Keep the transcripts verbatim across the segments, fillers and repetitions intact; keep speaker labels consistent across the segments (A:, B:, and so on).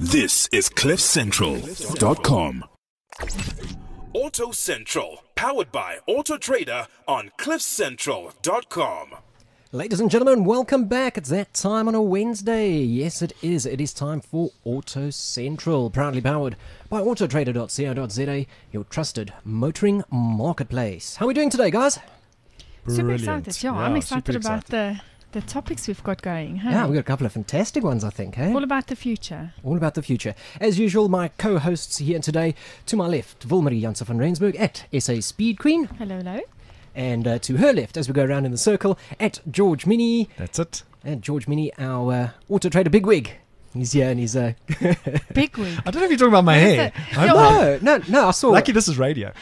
A: This is cliff central dot com.
B: Auto Central, powered by Auto Trader on cliff central dot com.
C: Ladies and gentlemen, welcome back. It's that time on a Wednesday. Yes, it is. It is time for Auto Central, proudly powered by auto trader dot co dot za, your trusted motoring marketplace. How are we doing today, guys?
D: Super
E: Brilliant.
D: excited, yeah.
E: Yeah,
D: I'm excited
E: super
D: about
E: excited.
D: the the topics we've got going. Hey?
C: Yeah, we've got a couple of fantastic ones, I think, hey?
D: All about the future.
C: All about the future. As usual, my co-hosts here today, to my left, Wilmarie Jansen van Rensburg at S A Speed Queen,
D: Hello, hello.
C: and uh, to her left, as we go around in the circle, at George Mini,
E: That's it.
C: and George Mini, our uh, Auto Trader bigwig. He's here and he's... Uh,
D: Big week.
E: I don't know if you're talking about my
D: What is
E: hair.
D: it?
E: I'm
D: Your-
E: like-
C: no, no, no, I saw...
E: Lucky this is radio.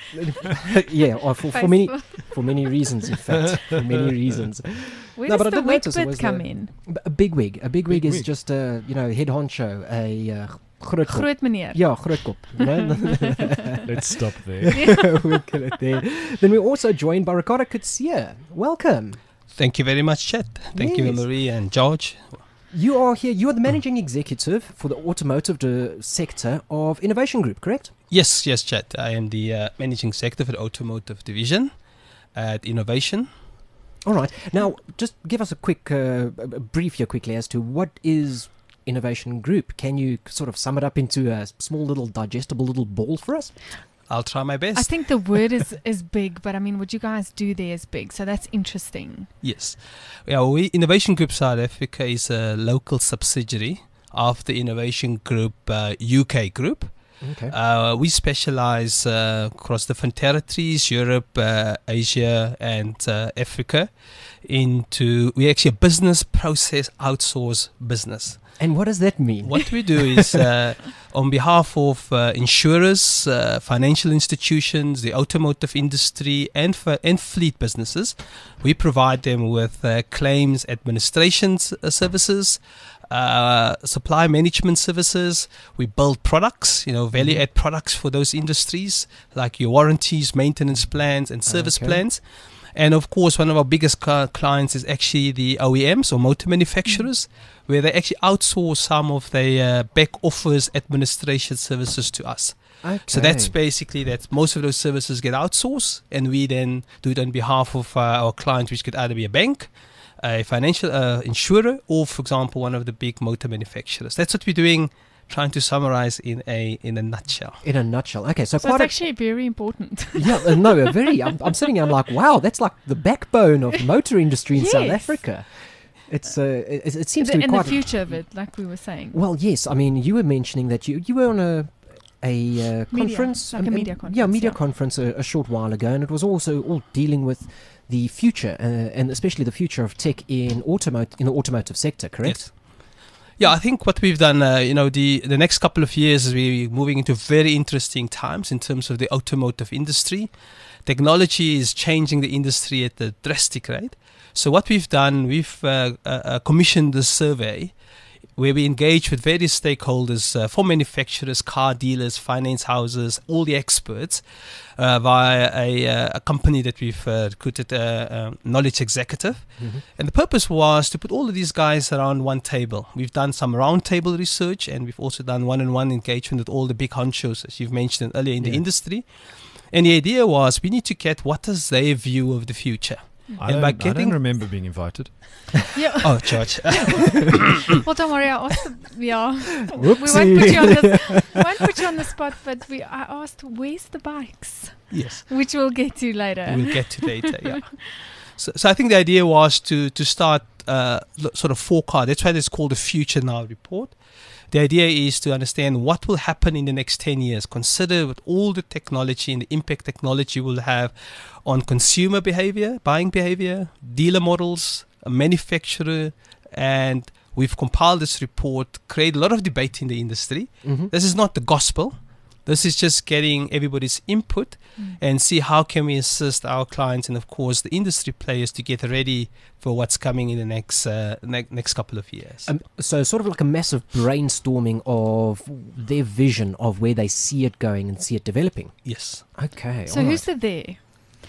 C: yeah, or for, for many
D: Facebook.
C: for many reasons, in fact, for many reasons.
D: Where
C: No,
D: does
C: but I
D: the
C: did
D: wig
C: notice it
D: bit
C: was,
D: come
C: uh,
D: in?
C: B- A big wig, a big wig
E: Big
C: is
E: wig.
C: just a you know head honcho, a uh, groot kop.
D: Groot meneer.
C: Yeah, groot kop. You know,
E: Let's stop there.
C: we'll get it there. Then we're also joined by Ricardo Kutsia. Welcome.
F: Thank you very much, Chet. Thank you,
C: Yes.
F: Marie and George.
C: You are here. You are the managing executive for the automotive uh, sector of Innovation Group, correct?
F: Yes, yes, Chet. I am the uh, managing executive for the automotive division at Innovation.
C: All right. Now, just give us a quick uh, a a brief here quickly as to what is Innovation Group. Can you sort of sum it up into a small little digestible little ball for us?
F: I'll try my best.
D: I think the word is, is big, but I mean, what you guys do there is big, so that's interesting.
F: Yes. Yeah, we, Innovation Group South Africa is a local subsidiary of the Innovation Group uh, U K group.
C: Okay.
F: Uh, we specialize uh, across different territories, Europe, uh, Asia, and uh, Africa. Into we actually a business process outsource business.
C: And what does that mean?
F: What we do is, uh, on behalf of uh, insurers, uh, financial institutions, the automotive industry, and f- and fleet businesses, we provide them with uh, claims administration s- uh, services, uh, supply management services. We build products, you know, value-add products for those industries, like your warranties, maintenance plans, and service
C: Okay.
F: plans. And of course, one of our biggest cl- clients is actually the O E Ms or motor manufacturers, where they actually outsource some of their uh, back office administration services to us.
C: Okay.
F: So that's basically that most of those services get outsourced, and we then do it on behalf of uh, our clients, which could either be a bank, a financial uh, insurer, or, for example, one of the big motor manufacturers. That's what we're doing, trying to summarize in a in a nutshell.
C: in a nutshell. Okay, so,
D: So
C: quite
D: it's
C: a,
D: actually very important.
C: yeah, uh, no, a very. I'm, I'm sitting here. I'm like, wow, that's like the backbone of motor industry in South
D: Yes.
C: Africa. It's uh, it, it seems
D: The-
C: to be
D: and the
C: quite.
D: future of it, like we were saying.
C: Well, yes. I mean, you were mentioning that you you were on a a uh,
D: Media,
C: conference,
D: like a
C: um,
D: media
C: um,
D: conference,
C: yeah, media
D: yeah.
C: conference a, a short while ago, and it was also all dealing with the future, uh, and especially the future of tech in automotive in the automotive sector. Correct?
F: Yes. Yeah, I think what we've done, uh, you know, the, the next couple of years is we're moving into very interesting times in terms of the automotive industry. Technology is changing the industry at a drastic rate. So what we've done, we've uh, uh, commissioned this survey where we engage with various stakeholders uh, from manufacturers, car dealers, finance houses, all the experts uh, via a, uh, a company that we've uh, recruited, uh, um, Knowledge Executive.
C: Mhm.
F: And the purpose was to put all of these guys around one table. We've done some roundtable research, and we've also done one-on-one engagement with all the big honchos, as you've mentioned earlier in the
C: Yeah.
F: industry. And the idea was we need to get what is their view of the future.
E: I
F: And by
E: don't, I
F: getting-
E: don't remember being invited.
D: Yeah.
F: Oh, George.
D: Well, don't worry. I asked. The, yeah. We
C: Whoopsie.
D: won't put you on the won't put you on the spot, but we I asked, where's the bikes,
F: Yes.
D: which we'll get to later.
F: We'll get to later, yeah. So, so I think the idea was to to start uh, lo- sort of forecast. That's why it's called the Future Now report. The idea is to understand what will happen in the next ten years. Consider with all the technology and the impact technology will have on consumer behavior, buying behavior, dealer models, a manufacturer, and we've compiled this report, create a lot of debate in the industry.
C: Mhm.
F: This is not the gospel. This is just getting everybody's input
D: Mm.
F: and see how can we assist our clients and, of course, the industry players to get ready for what's coming in the next uh, ne- next couple of years.
C: Um, so sort of like a massive brainstorming of their vision of where they see it going and see it developing.
F: yes.
C: Okay.
D: So
C: all
D: who's
C: right.
D: the there?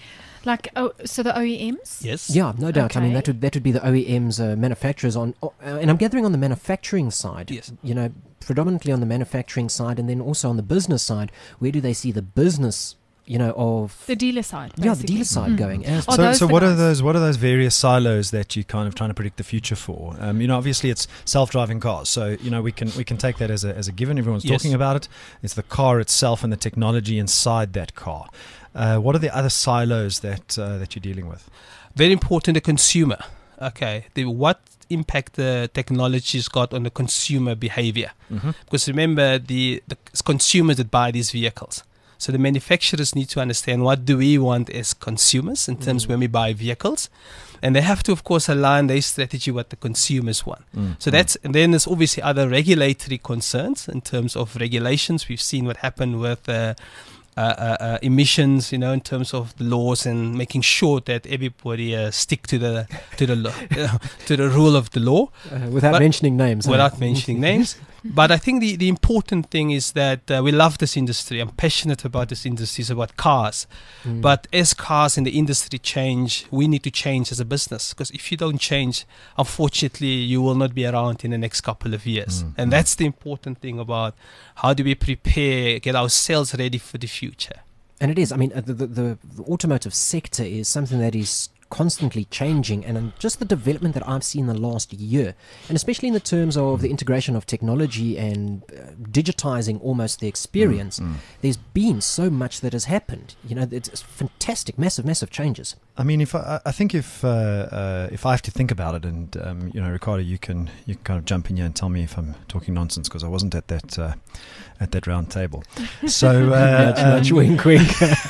D: Like, oh, so the O E Ms?
F: Yes.
C: Yeah, no doubt. I mean,
D: Okay.
C: that would that would be the O E Ms, uh, manufacturers on, uh, and I'm gathering on the manufacturing side.
F: Yes.
C: You know, predominantly on the manufacturing side, and then also on the business side. Where do they see the business? You know, of
D: The dealer side.
C: yeah, the
D: basically.
C: dealer side
D: Mm.
C: going as
D: Are
C: well.
E: So,
D: those
E: so
D: the
E: what are
D: guys?
E: those? What are those various silos that you kind of trying to predict the future for? Um, you know, obviously it's self-driving cars, so you know we can we can take that as a as a given. Everyone's
F: Yes.
E: talking about it. It's the car itself and the technology inside that car. Uh, what are the other silos that uh, that you're dealing with?
F: Very important, the consumer. Okay, the what impact the technology's got on the consumer behavior.
E: Mm-hmm.
F: Because remember, the, the consumers that buy these vehicles. So the manufacturers need to understand what do we want as consumers in terms
C: Mm.
F: when we buy vehicles. And they have to, of course, align their strategy what the consumers want.
E: Mm.
F: So that's, and then there's obviously other regulatory concerns in terms of regulations. We've seen what happened with uh, uh, uh, uh, emissions, you know, in terms of the laws and making sure that everybody uh, stick to the to the law, to the rule of the law.
C: Uh, without
F: But-
C: mentioning names. eh?
F: Without mentioning names. But I think the, the important thing is that uh, we love this industry. I'm passionate about this industry. It's about cars.
C: Mm.
F: But as cars in the industry change, we need to change as a business. Because if you don't change, unfortunately, you will not be around in the next couple of years.
E: Mm.
F: And that's the important thing about how do we prepare, get ourselves ready for the future.
C: And it is. I mean, uh, the, the, the, the automotive sector is something that is constantly changing, and um, just the development that I've seen in the last year, and especially in the terms of the integration of technology and uh, digitizing almost the experience,
E: Mm.
C: there's been so much that has happened. You know, it's fantastic, massive, massive changes.
E: I mean, if I, I think if uh, uh, if I have to think about it, and um, you know, Ricardo, you can you can kind of jump in here and tell me if I'm talking nonsense because I wasn't at that uh, at that round table. So uh,
C: Nudge, nudge,
E: um,
C: wink, wink.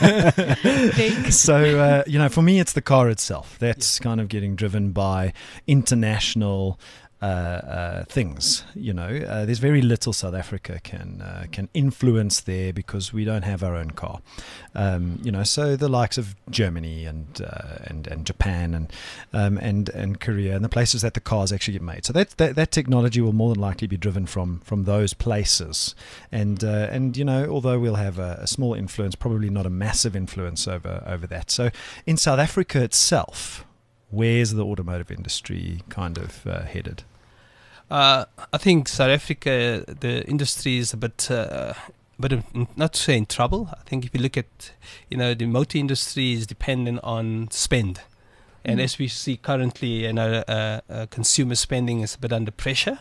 D: Big.
E: so uh, you know, for me, it's the car itself. That's kind of getting driven by international uh, uh, things. You know, uh, there's very little South Africa can uh, can influence there because we don't have our own car. Um, you know, so the likes of Germany and uh, and and Japan and um, and and Korea and the places that the cars actually get made. So that that, that technology will more than likely be driven from from those places. And uh, and you know, although we'll have a, a small influence, probably not a massive influence over over that. So in South Africa itself, where's the automotive industry kind of uh, headed?
F: Uh, I think South Africa, the industry is a bit, uh, but not to say in trouble. I think if you look at, you know, the motor industry is dependent on spend, and
D: Mm.
F: as we see currently, you know, uh, uh, consumer spending is a bit under pressure.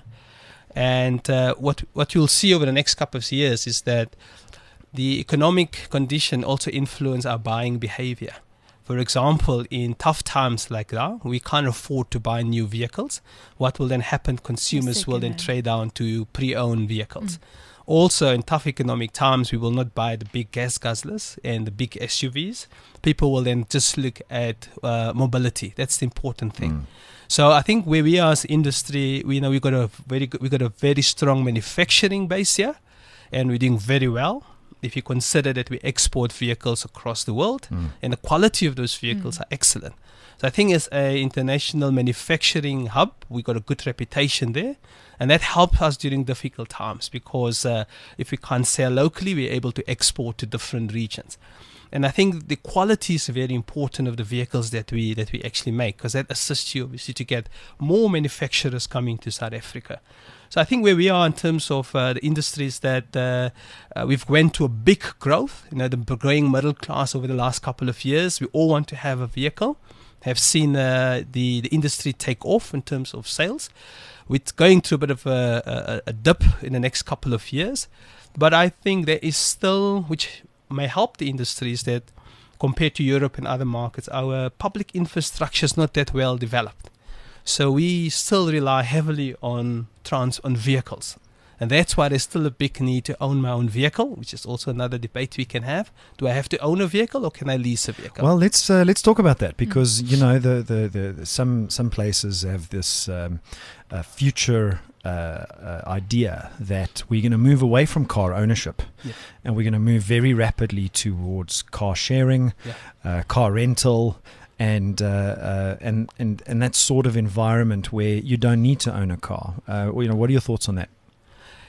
F: And uh, what what you'll see over the next couple of years is that the economic condition also influence our buying behavior. For example, in tough times like that, we can't afford to buy new vehicles. What will then happen? Consumers will then
D: second-hand.
F: trade down to pre-owned vehicles.
D: Mm.
F: Also, in tough economic times, we will not buy the big gas guzzlers and the big S U Vs. People will then just look at uh, mobility. That's the important thing.
E: Mm.
F: So I think where we are as industry, we know we got a very good, we got a very strong manufacturing base here, and we're doing very well. If you consider that we export vehicles across the world,
E: Mm.
F: and the quality of those vehicles
D: Mm.
F: are excellent. So I think as an international manufacturing hub, we got a good reputation there, and that helps us during difficult times because uh, if we can't sell locally, we're able to export to different regions. And I think the quality is very important of the vehicles that we that we actually make, because that assists you obviously to get more manufacturers coming to South Africa. So I think where we are in terms of uh, the industries that uh, uh, we've went to a big growth, you know, the growing middle class over the last couple of years. We all want to have a vehicle, have seen uh, the, the industry take off in terms of sales. We're going through a bit of a, a, a dip in the next couple of years. But I think there is still, which may help the industry, is that compared to Europe and other markets, our public infrastructure is not that well developed. So we still rely heavily on trans on vehicles. And that's why there's still a big need to own my own vehicle, which is also another debate we can have. Do I have to own a vehicle or can I lease a vehicle?
E: Well, let's uh, let's talk about that because you know the, the, the, the some some places have this um, uh, future uh, uh, idea that we're going to move away from car ownership,
F: Yeah.
E: and we're going to move very rapidly towards car sharing,
F: Yeah.
E: uh, car rental. And, uh, uh, and and and that sort of environment where you don't need to own a car. Uh, you know, what are your thoughts on that?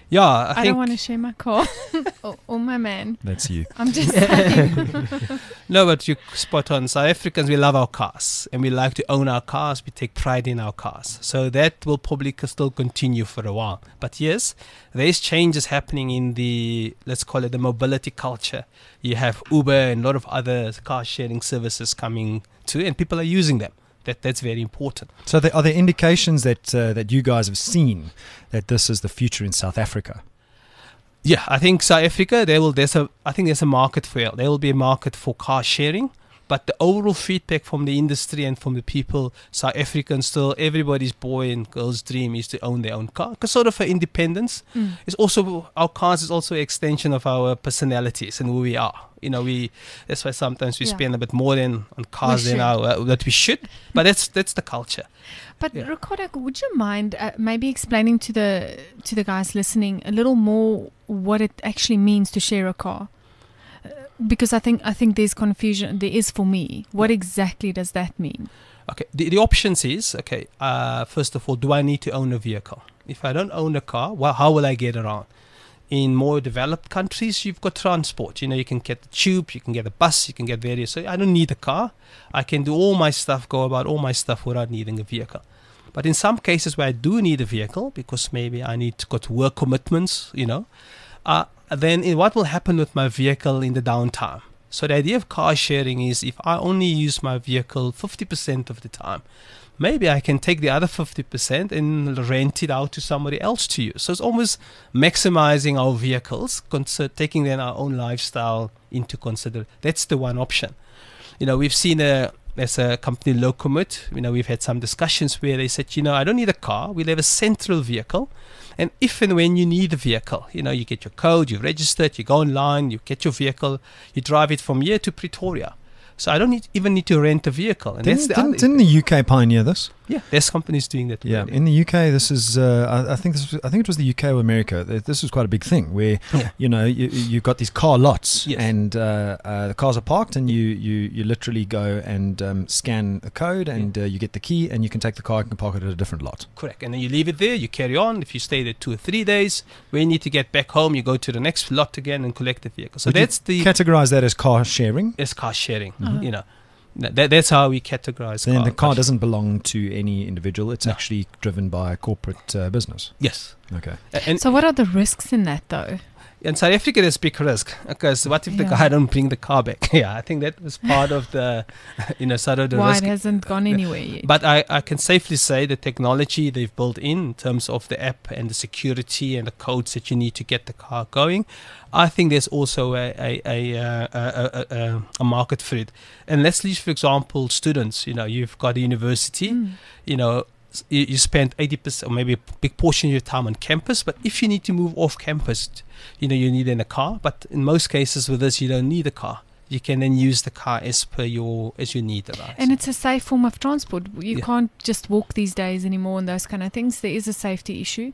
F: Yeah, I,
D: I,
F: think
D: don't want to share my car or, or my man.
E: That's you.
D: I'm just saying.
F: no, but you're spot on. South Africans, we love our cars and we like to own our cars. We take pride in our cars. So that will probably c- still continue for a while. But yes, there's changes happening in the, let's call it the mobility culture. You have Uber and a lot of other car sharing services coming to, and people are using them. That that's very important.
E: So there, are there indications that uh, that you guys have seen that this is the future in South Africa?
F: Yeah, I think South Africa, there will there's a I think there's a market for it. There will be a market for car sharing, but the overall feedback from the industry and from the people, South Africans still, everybody's boy and girl's dream is to own their own car. Because sort of for independence,
D: Mm.
F: it's also our cars is also an extension of our personalities and who we are. You know, we that's why sometimes we
D: Yeah.
F: spend a bit more than on cars
D: We
F: than
D: should.
F: our uh, that we should. But that's that's the culture.
D: But
F: Yeah.
D: Ricardo, would you mind uh, maybe explaining to the to the guys listening a little more what it actually means to share a car? Uh, Because I think I think there's confusion. There is for me. What exactly does that mean?
F: Okay, the, the options is, okay, uh, first of all, do I need to own a vehicle? If I don't own a car, well, how will I get around? In more developed countries, you've got transport. You know, you can get the tube, you can get a bus, you can get various. So I don't need a car. I can do all my stuff, go about all my stuff without needing a vehicle. But in some cases where I do need a vehicle, because maybe I need to got work commitments, you know, uh, then in what will happen with my vehicle in the downtime? So the idea of car sharing is if I only use my vehicle fifty percent of the time, maybe I can take the other fifty percent and rent it out to somebody else to use. So it's almost maximizing our vehicles, consider, taking then our own lifestyle into consideration. That's the one option. You know, we've seen a, there's a company, Locomut, you know, we've had some discussions where they said, you know, I don't need a car. We'll have a central vehicle. And if and when you need a vehicle, you know, you get your code, you register it, you go online, you get your vehicle, you drive it from here to Pretoria. So I don't need, even need to rent a vehicle. And
E: Didn't,
F: that's the
E: didn't,
F: other,
E: didn't the U K pioneer this?
F: yeah, there's companies doing that.
E: Yeah,
F: already.
E: in the U K, this is uh, I, I think this was, I think it was the U K or America. th- This was quite a big thing where
F: Yeah.
E: you know you, you've got these car lots
F: Yes.
E: and uh, uh, the cars are parked and you you, you literally go and um, scan a code and uh, you get the key and you can take the car and can park it at a different lot.
F: Correct. And then you leave it there, you carry on. If you stay there two or three days, when you need to get back home, you go to the next lot again and collect the vehicle. So
E: Would you
F: that's the
E: categorize that as car sharing.
F: is car sharing.
D: Uh-huh.
F: You know, that, that's how we categorize.
E: So then the car
F: sharing.
E: doesn't belong to any individual. It's
F: No.
E: actually driven by a corporate uh, business.
F: Yes.
E: Okay.
F: A- And
D: So what are the risks in that though?
F: in South Africa, there's big risk because what if the
D: Yeah.
F: guy don't bring the car back? Yeah, I think that was part of the, you know, sort of the
D: Why
F: risk.
D: it hasn't gone anywhere yet?
F: But I, I can safely say the technology they've built in, in terms of the app and the security and the codes that you need to get the car going, I think there's also a a, a, uh, a, a, a, a market for it. And let's leave, for example, students. You know, you've got a university.
D: Mm.
F: You know, s- you, you spend eighty percent or maybe a big portion of your time on campus. But if you need to move off campus, you know, you need in a car. But in most cases with this, you don't need a car. You can then use the car as per your as you need it. Right?
D: And it's a safe form of transport. You
F: Yeah.
D: can't just walk these days anymore and those kind of things. There is a safety issue.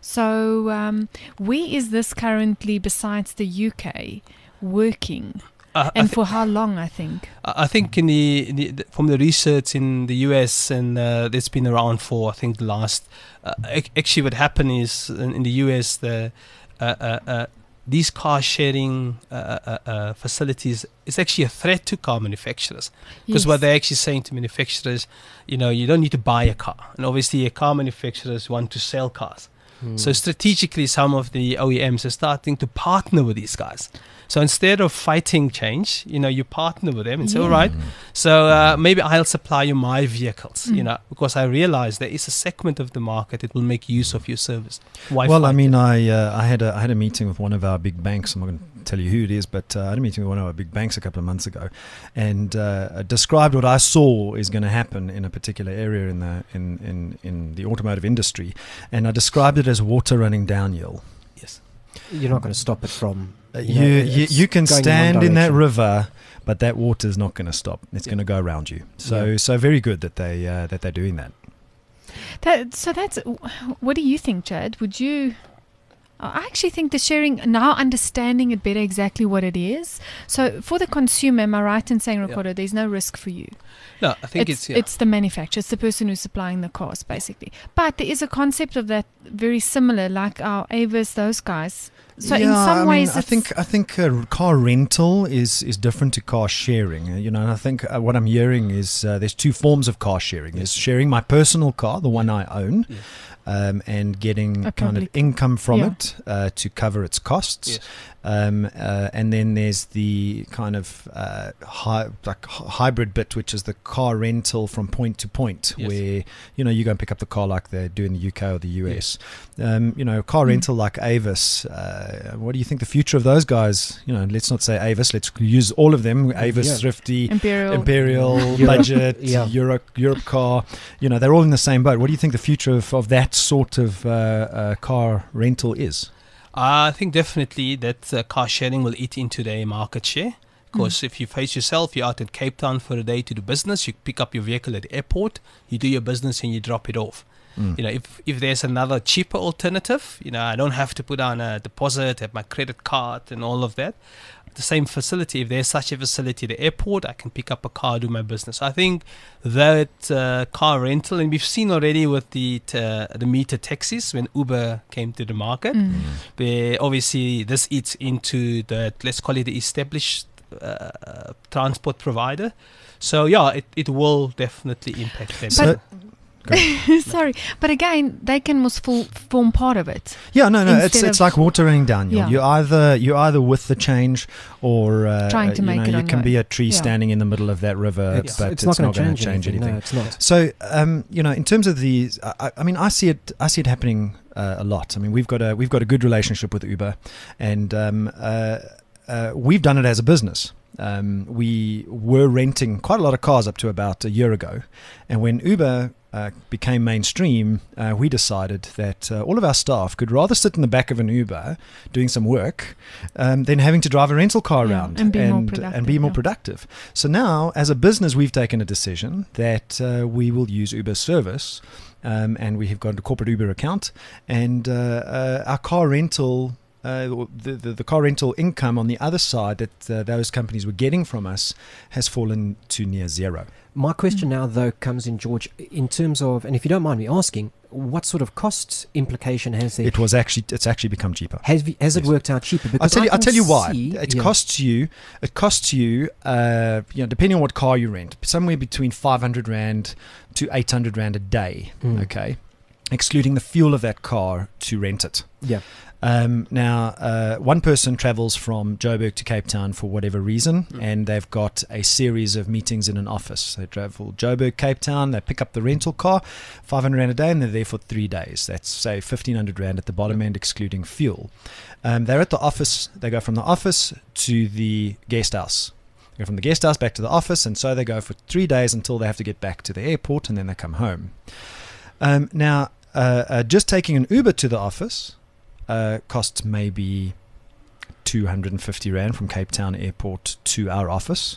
D: So um, where is this currently besides the U K working?
F: Uh, I
D: And
F: thi-
D: for how long, I think?
F: I I think in the, in the, the from the research in the U S and uh, it's been around for I think the last. Uh, ac- actually, what happened is in, in the U S the uh, uh, uh, these car sharing uh, uh, uh, facilities is actually a threat to car manufacturers because
D: Yes.
F: what they're actually saying to manufacturers, you know, you don't need to buy a car, and obviously, car manufacturers want to sell cars. So strategically, some of the O E Ms are starting to partner with these guys. So instead of fighting change, you know, you partner with them and say, all right, so uh, maybe I'll supply you my vehicles, you
D: Mm.
F: know, because I realize there is a segment of the market that will make use of your service. Why
E: Well, I
F: fight
E: mean,
F: it?
E: I uh, I had a I had a meeting with one of our big banks. I'm not going to tell you who it is, but uh, I had a meeting with one of our big banks a couple of months ago, and uh, described what I saw is going to happen in a particular area in the in, in, in the automotive industry, and I described it as water running downhill.
F: Yes.
C: You're not going to stop it from.
E: Uh,
C: You
E: You
C: know,
E: you,
C: it's
E: you can
C: going in one
E: stand in that
C: direction.
E: river, but that water is not going to stop. It's
F: Yeah.
E: going to go around you. So
C: Yeah.
E: so very good that they uh, that they're doing that.
D: That, so that's, what do you think, Chad? Would you, I actually think the sharing, now understanding it better exactly what it is. So for the consumer, am I right in saying, Ricardo,
F: Yeah.
D: there's no risk for you?
F: No, I think
D: it's
F: it's, yeah.
D: it's the manufacturer, it's the person who's supplying the cars, basically. But there is a concept of that very similar, like our Avis, those guys. So in
E: Yeah,
D: some
E: I mean,
D: ways,
E: I
D: it's,
E: think I think uh, car rental is is different to car sharing. uh, You know, and I think uh, what I'm hearing is uh, there's two forms of car sharing. There's sharing my personal car, the one I own,
F: Yeah.
E: um, and getting
D: A
E: kind of
D: public-
E: income from
D: yeah.
E: it uh, to cover its costs.
F: Yes.
E: Um, uh, and then there's the kind of uh, hy- like hy- hybrid bit, which is the car rental from point to point,
F: Yes.
E: where you know you go and pick up the car like they do in the U K or the U S. Um, you know, car rental like Avis. Uh, what do you think the future of those guys? You know, let's not say Avis. Let's use all of them. Avis,
C: Yeah.
E: Thrifty,
D: Imperial.
E: Imperial,
C: Europe.
E: Budget,
C: Yeah.
E: Europe, Europe Car. You know, they're all in the same boat. What do you think the future of, of that sort of uh, uh, car rental is?
F: I think definitely that uh, car sharing will eat into their market share. Because if you face yourself, you're out in Cape Town for a day to do business, you pick up your vehicle at the airport, you do your business and you drop it off.
E: Mm.
F: You know, if if there's another cheaper alternative, you know, I don't have to put down a deposit, have my credit card and all of that. The same facility, if there's such a facility at the airport, I can pick up a car, do my business. I think that uh, car rental, and we've seen already with the uh, the meter taxis when Uber came to the market,
D: Mm.
F: where obviously this eats into the, let's call it the established uh, transport provider. So yeah, it, it will definitely impact them.
E: So, go on.
D: Sorry, but again, they can most full, form part of it.
E: Yeah, no, no. It's
D: Instead
E: it's
D: of-
E: like water running down.
D: Yeah.
E: You're either you're either with the change, or uh,
D: Trying to
E: you
D: make
E: know,
D: it
E: you
D: on
E: can
D: your
E: be
D: own.
E: a tree
D: Yeah.
E: standing in the middle of that river,
C: It's,
E: but
C: it's not going to
E: gonna
C: change,
E: change
C: anything.
E: anything.
C: No, it's not.
E: So, um, you know, in terms of these, I, I mean, I see it. I see it happening uh, a lot. I mean, we've got a we've got a good relationship with Uber, and um, uh, uh, we've done it as a business. Um, we were renting quite a lot of cars up to about a year ago, and when Uber uh, became mainstream, uh, we decided that uh, all of our staff could rather sit in the back of an Uber doing some work um, than having to drive a rental car
D: Yeah,
E: around
D: and be more
E: and,
D: productive,
E: and be more
D: yeah.
E: productive. So now, as a business, we've taken a decision that uh, we will use Uber's service, um, and we have got a corporate Uber account, and uh, uh, our car rental. Uh, the, the the car rental income on the other side that uh, those companies were getting from us has fallen to near zero.
C: My question now, though, comes in, George, in terms of, and if you don't mind me asking, what sort of cost implication has there?
E: It was actually it's actually become cheaper.
C: Has, has it
E: Yes.
C: worked out cheaper?
E: I'll
C: Because
E: tell you.
C: I
E: I'll
C: can
E: tell you why.
C: see-
E: It
C: yeah.
E: costs you. It costs you. Uh, you know, depending on what car you rent, somewhere between five hundred rand to eight hundred rand a day.
C: Mm.
E: Okay, excluding the fuel of that car to rent it.
C: Yeah.
E: Um, now, uh, one person travels from Joburg to Cape Town for whatever reason,
F: Mm.
E: and they've got a series of meetings in an office. They travel Joburg, Cape Town, they pick up the rental car, five hundred rand a day, and they're there for three days. That's, say, fifteen hundred rand at the bottom end, excluding fuel. Um, they're at the office, they go from the office to the guest house. They go from the guest house back to the office, and so they go for three days until they have to get back to the airport, and then they come home. Um, now, uh, uh, just taking an Uber to the office uh, costs maybe two hundred fifty rand from Cape Town Airport to our office.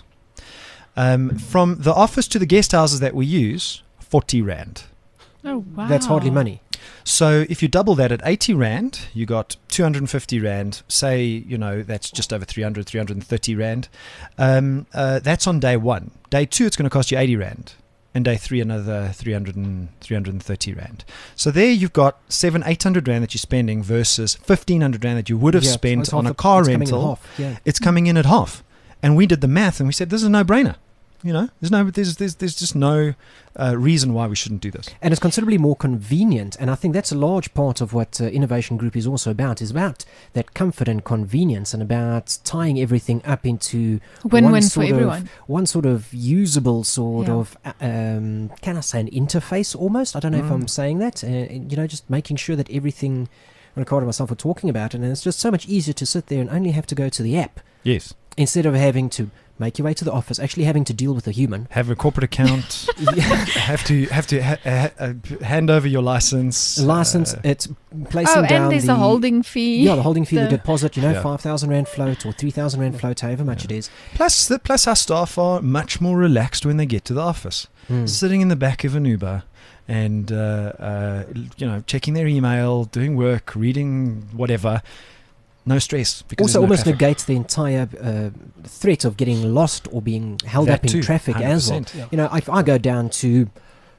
E: Um, from the office to the guest houses that we use, forty rand.
D: Oh, wow.
C: That's hardly money.
E: So if you double that at eighty rand, you got two hundred fifty rand. Say, you know, that's just over three hundred, three hundred thirty rand. Um, uh, that's on day one. Day two, it's going to cost you eighty rand. And day three, another three hundred and three hundred thirty rand. So there you've got seven, eight hundred rand that you're spending versus fifteen hundred rand that you would have
C: Yeah,
E: spent
C: it's
E: on
C: half
E: a
C: the-
E: car
C: it's coming in
E: rental.
C: half, yeah.
E: It's coming in at half. And we did the math and we said, this is a no-brainer. You know, there's no, there's, there's, there's just no uh, reason why we shouldn't do this.
C: And it's considerably more convenient. And I think that's a large part of what uh, Innovation Group is also about, is about that comfort and convenience and about tying everything up into
D: Win-win
C: one
D: for
C: sort of-
D: everyone.
C: one sort of usable sort
D: Yeah.
C: of, uh, um, can I say an interface almost? I don't know if
E: Mm.
C: I'm saying that. Uh, you know, just making sure that everything, Ricardo and myself are talking about it, and it's just so much easier to sit there and only have to go to the app
E: Yes.
C: instead of having to make your way to the office, actually having to deal with a human.
E: Have a corporate account. have to have to ha- ha- uh, hand over your license.
C: License,
E: uh,
C: it's placing
D: Oh,
C: down
D: and there's
C: the
D: a holding fee.
C: Yeah, the holding fee, the,
D: The-
C: deposit, you know,
E: Yeah.
C: five thousand rand float or three thousand rand float, however much it is.
E: plus, the, plus our staff are much more relaxed when they get to the office.
C: Mm.
E: Sitting in the back of an Uber, and uh, uh, you know, checking their email, doing work, reading whatever. No stress. Because
C: Also,
E: there's no
C: almost
E: traffic.
C: negates the entire uh, threat of getting lost or being held
E: That
C: up in
E: too,
C: traffic as well.
E: one hundred percent.
C: You know, if I go down to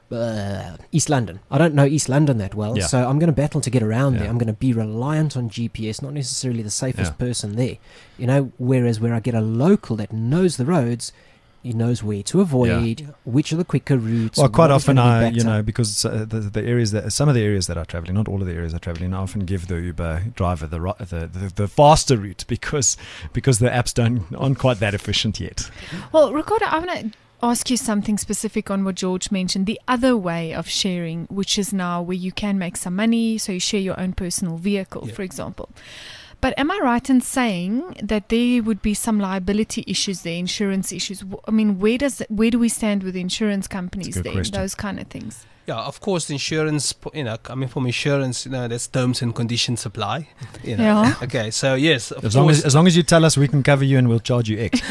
C: uh, East London, I don't know East London that well,
E: Yeah.
C: so I'm going to battle to get around there.
E: Yeah.
C: I'm going to be reliant on G P S, not necessarily the safest
E: Yeah.
C: person there. You know, whereas where I get a local that knows the roads, he knows where to avoid, which are the quicker routes.
E: Well, quite
C: what is
E: often
C: gonna be
E: I, you
C: better.
E: know, because uh, the, the areas that some of the areas that I travel in, not all of the areas I travel in, I often give the Uber driver the ro- the, the, the faster route because because the apps don't aren't quite that efficient yet.
D: Well, Ricardo, I want to ask you something specific on what George mentioned. The other way of sharing, which is now where you can make some money, so you share your own personal vehicle,
F: Yeah.
D: for example. But am I right in saying that there would be some liability issues there, insurance issues? W- I mean, where does where do we stand with insurance companies
E: good
D: there,
E: question.
D: those kind of things?
F: Yeah, of course, the insurance, po- you know, coming from insurance, you know, there's terms and conditions apply. You know.
D: Yeah.
F: Okay, so yes, of
E: As long
F: course.
E: as as long as you tell us, we can cover you and we'll charge you X.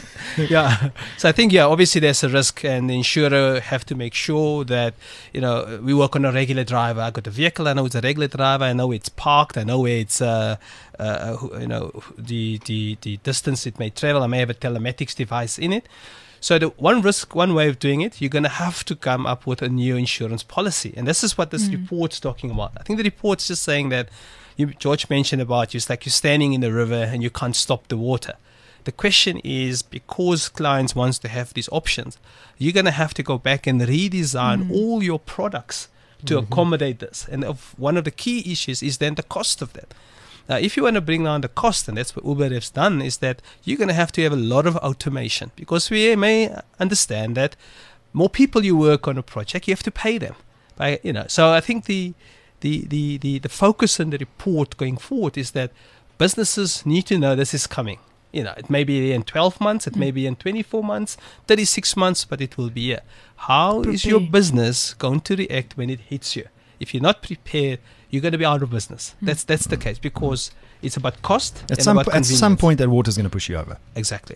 F: Yeah. So I think, yeah, obviously there's a risk, and the insurer have to make sure that, you know, we work on a regular driver. I got a vehicle, I know it's a regular driver, I know it's parked, I know where it's, uh, uh, who- you know, the, the, the distance it may travel. I may have a telematics device in it. So the one risk, one way of doing it, you're going to have to come up with a new insurance policy. And this is what this
D: Mm.
F: report's talking about. I think the report's just saying that, you, George mentioned about, it's like you're standing in the river and you can't stop the water. The question is, because clients wants to have these options, you're going to have to go back and redesign
D: Mm.
F: all your products to accommodate this. And of, one of the key issues is then the cost of that. Now, if you want to bring down the cost, and that's what Uber has done, is that you're going to have to have a lot of automation, because we may understand that more people you work on a project, you have to pay them. By, you know, so I think the, the, the, the, the focus in the report going forward is that businesses need to know this is coming. You know, it may be in twelve months, it may be in twenty-four months, thirty-six months, but it will be here. How is your
D: Prepare.
F: business going to react when it hits you? If you're not prepared, you're going to be out of business. That's that's the case, because it's about cost
E: At
F: and
E: some
F: about
E: po- at some
F: convenience.
E: point, that water's going to push you over.
F: Exactly.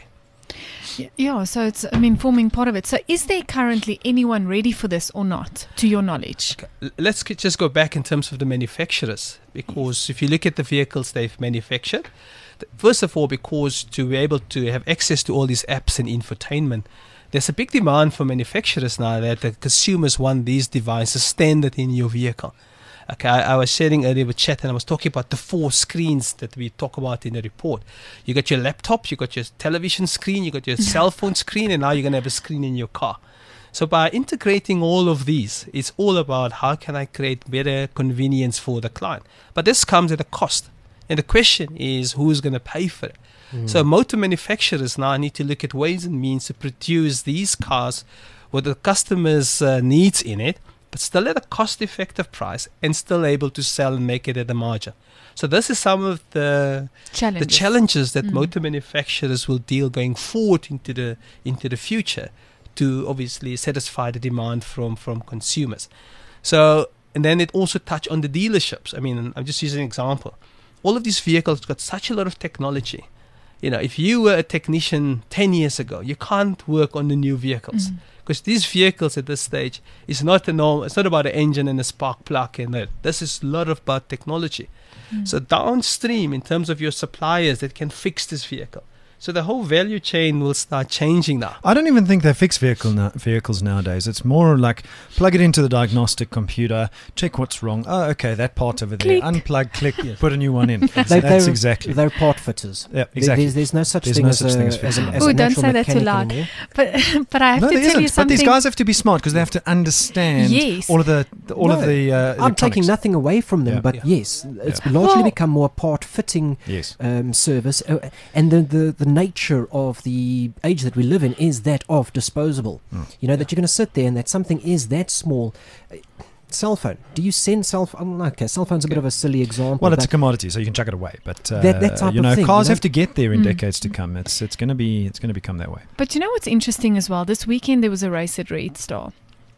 D: Y- Yeah, so it's, I mean, forming part of it. So is there currently anyone ready for this or not, to your knowledge?
F: Okay. L- Let's g- just go back in terms of the manufacturers, because if you look at the vehicles they've manufactured, th- first of all, because to be able to have access to all these apps and infotainment, there's a big demand for manufacturers now that the consumers want these devices standard in your vehicle. Okay, I, I was sharing earlier with chat, and I was talking about the four screens that we talk about in the report. You got your laptop, you got your television screen, you got your cell phone screen, and now you're going to have a screen in your car. So by integrating all of these, it's all about how can I create better convenience for the client. But this comes at a cost. And the question is, who's going to pay for it? So motor manufacturers now need to look at ways and means to produce these cars with the customer's uh, needs in it, but still at a cost-effective price and still able to sell and make it at a margin. So this is some of the
D: Challenges.
F: the challenges that
D: Mm.
F: motor manufacturers will deal going forward into the into the future to obviously satisfy the demand from from consumers. So, and then it also touch on the dealerships. I mean, I'm just using an example. All of these vehicles got such a lot of technology. You know, if you were a technician ten years ago, you can't work on the new vehicles.
D: Mm.
F: Because these vehicles at this stage is not a normal, it's not about an engine and a spark plug and that. This is a lot about technology. So downstream, in terms of your suppliers that can fix this vehicle. So the whole value chain will start changing now.
E: I don't even think they fix vehicle na- vehicles nowadays. It's more like plug it into the diagnostic computer, check what's wrong. Oh, okay, that part over there.
D: Click.
E: Unplug, click,
F: Yes.
E: put a new one in.
C: They,
E: That's
C: they're,
E: exactly.
C: They're part fitters.
E: Yeah,
C: There-
E: exactly.
C: There's, there's no such
E: There's
C: thing
E: no
C: as
E: such
C: a,
E: thing as
C: as,
E: fixing
C: a,
E: them.
C: as
D: Ooh,
C: a
D: don't
C: natural
D: say that too
C: mechanic
D: loud.
C: anymore.
D: But but I have
E: no,
D: to
E: there
D: tell
E: isn't.
D: you
E: But
D: something.
E: these guys have to be smart because they have to understand
D: Yes.
E: all of the, the all of
C: No,
E: the. Uh,
C: I'm taking
E: electronics.
C: nothing away from them,
E: Yeah.
C: but
F: Yeah.
C: yes, it's
E: Yeah.
C: largely
D: Well-
C: become more part fitting
E: Yes.
C: um, service, uh, and the, the the nature of the age that we live in is that of disposable.
E: Mm.
C: You know that you're going to sit there and that something is that small. Uh, Cell phone. Do you send cell phone? Okay, cell phone's a bit of a silly example.
E: Well, it's a
C: but
E: commodity, so you can chuck it away. But uh,
C: That- that type
E: you
C: of
E: know,
C: thing,
E: cars
C: you know?
E: have to get there in
D: Mm.
E: decades to come. It's it's going to be it's going to become that way.
D: But you know what's interesting as well? This weekend there was a race at Red Star.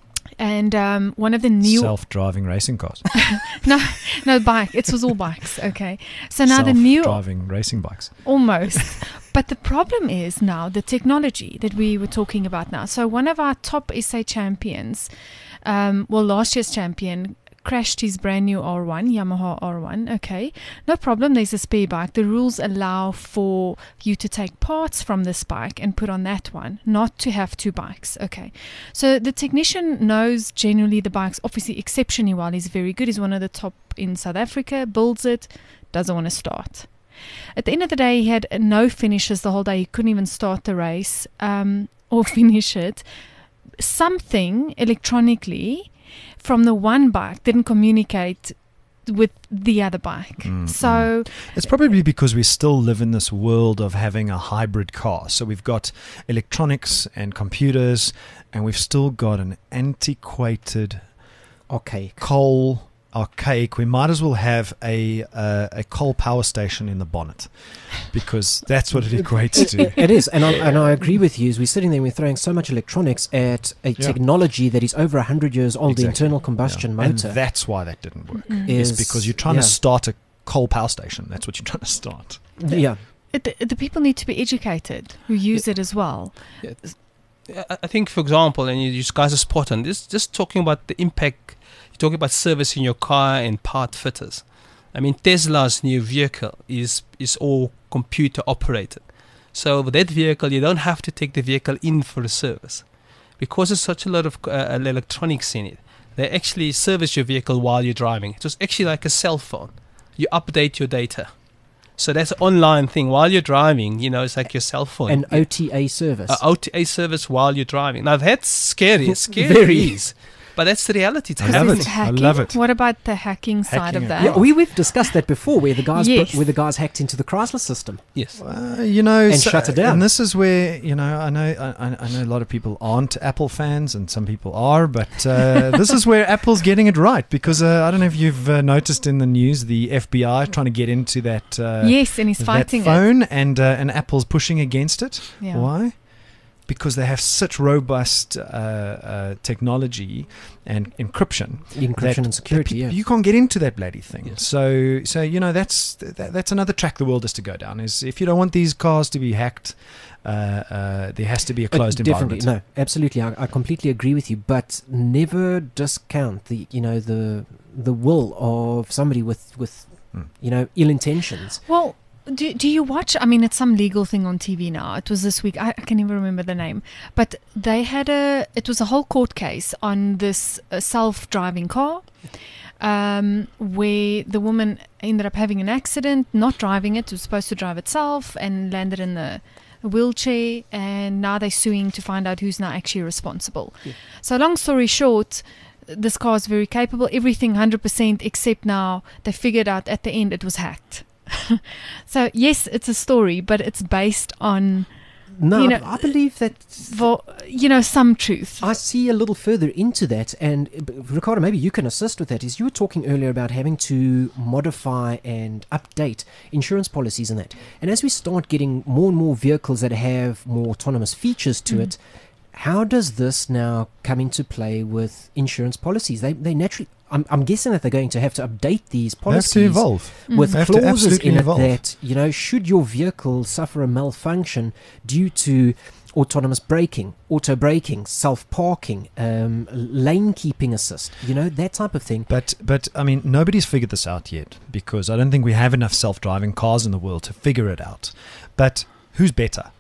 D: And um, one of the new
E: Self-driving racing cars.
D: no no bike it was all bikes, okay. So now the new
E: Self-driving racing bikes.
D: almost. But the problem is now the technology that we were talking about now. So one of our top S A champions Um, well, last year's champion crashed his brand new R one, Yamaha R one. Okay, no problem. There's a spare bike. The rules allow for you to take parts from this bike and put on that one, not to have two bikes. Okay, so the technician knows generally the bike's obviously exceptionally well. He's very good. He's one of the top in South Africa, builds it, doesn't want to start. At the end of the day, he had no finishes the whole day. He couldn't even start the race um, or finish it. Something electronically from the one bike didn't communicate with the other bike.
E: Mm-hmm.
D: So
E: it's probably because we still live in this world of having a hybrid car. So we've got electronics and computers, and we've still got an antiquated,
C: Okay.
E: coal, archaic. We might as well have a uh, a coal power station in the bonnet, because that's what it equates to.
C: It is, and I, and I agree with you. As we're sitting there, we're throwing so much electronics at a
E: Yeah.
C: technology that is over a hundred years old. The
E: Exactly.
C: internal combustion
E: Yeah.
C: motor
E: And that's why that didn't work.
C: is
E: It's because you're trying
C: yeah.
E: to start a coal power station. That's what you're trying to start.
C: Yeah,
D: the, the people need to be educated who use it as well.
F: I I think, for example, and you, you guys are spot on, this just talking about the impact, you're talking about servicing your car and part fitters. I mean, Tesla's new vehicle is is all computer operated. So with that vehicle, you don't have to take the vehicle in for a service. Because there's such a lot of uh, electronics in it, they actually service your vehicle while you're driving. It's actually like a cell phone. You update your data. So that's an online thing. While you're driving, you know, it's like your cell phone.
C: an O T A service.
F: Uh, O T A service while you're driving. Now that's scary. It's scary.
C: Very.
F: It is. But that's the reality.
E: I love
D: Is
E: it. I
D: hacking?
E: love it.
D: What about the hacking side
E: Hacking
D: of
E: it.
D: that?
C: yeah, we we've discussed that before, where the guys
D: Yes.
C: where the guys hacked into the Chrysler system.
F: Yes.
E: Uh, you know,
C: And shut it down.
E: And this is where, you know, I know, I, I know a lot of people aren't Apple fans, and some people are, but uh, this is where Apple's getting it right, because uh, I don't know if you've uh, noticed in the news, the F B I trying to get into that. Uh,
D: Yes, and he's
E: that
D: fighting it.
E: phone, and uh, and Apple's pushing against it.
D: Yeah.
E: Why? Because they have such robust uh, uh, technology and encryption.
C: Encryption
E: that-
C: and security.
E: that
C: Yeah.
E: pe- You can't get into that bloody thing.
F: Yes.
E: So, so you know, that's that, that's another track the world has to go down. Is if you don't want these cars to be hacked, uh, uh, there has to be a
C: Uh,
E: closed
C: definitely,
E: environment.
C: no, absolutely. I, I completely agree with you, but never discount the you know the the will of somebody with with
E: Hmm.
C: you know ill intentions.
D: Well, do, do you watch? I mean, it's some legal thing on T V now. It was this week. I, I can never remember the name. But they had a, it was a whole court case on this uh, self-driving car um, where the woman ended up having an accident, not driving it. It was supposed to drive itself and landed in the wheelchair. And now they're suing to find out who's now actually responsible.
C: Yeah.
D: So long story short, this car is very capable, everything one hundred percent, except now they figured out at the end it was hacked. So yes, it's a story, but it's based on,
C: No,
D: You know,
C: I believe that
D: vo- you know, some truth.
C: I see a little further into that, and uh, b- Ricardo, maybe you can assist with that. Is you were talking earlier about having to modify and update insurance policies and that, and as we start getting more and more vehicles that have more autonomous features to
D: Mm.
C: it, how does this now come into play with insurance policies? They they naturally. I'm, I'm guessing that they're going to have to update these
E: They have to
C: policies
E: evolve.
C: with
E: They have to
C: clauses
E: absolutely
C: in it
E: evolve.
C: that, you know, should your vehicle suffer a malfunction due to autonomous braking, auto braking, self-parking, um, lane keeping assist, you know, that type of thing.
E: But but I mean, nobody's figured this out yet, because I don't think we have enough self-driving cars in the world to figure it out. But who's better,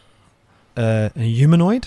E: uh, a humanoid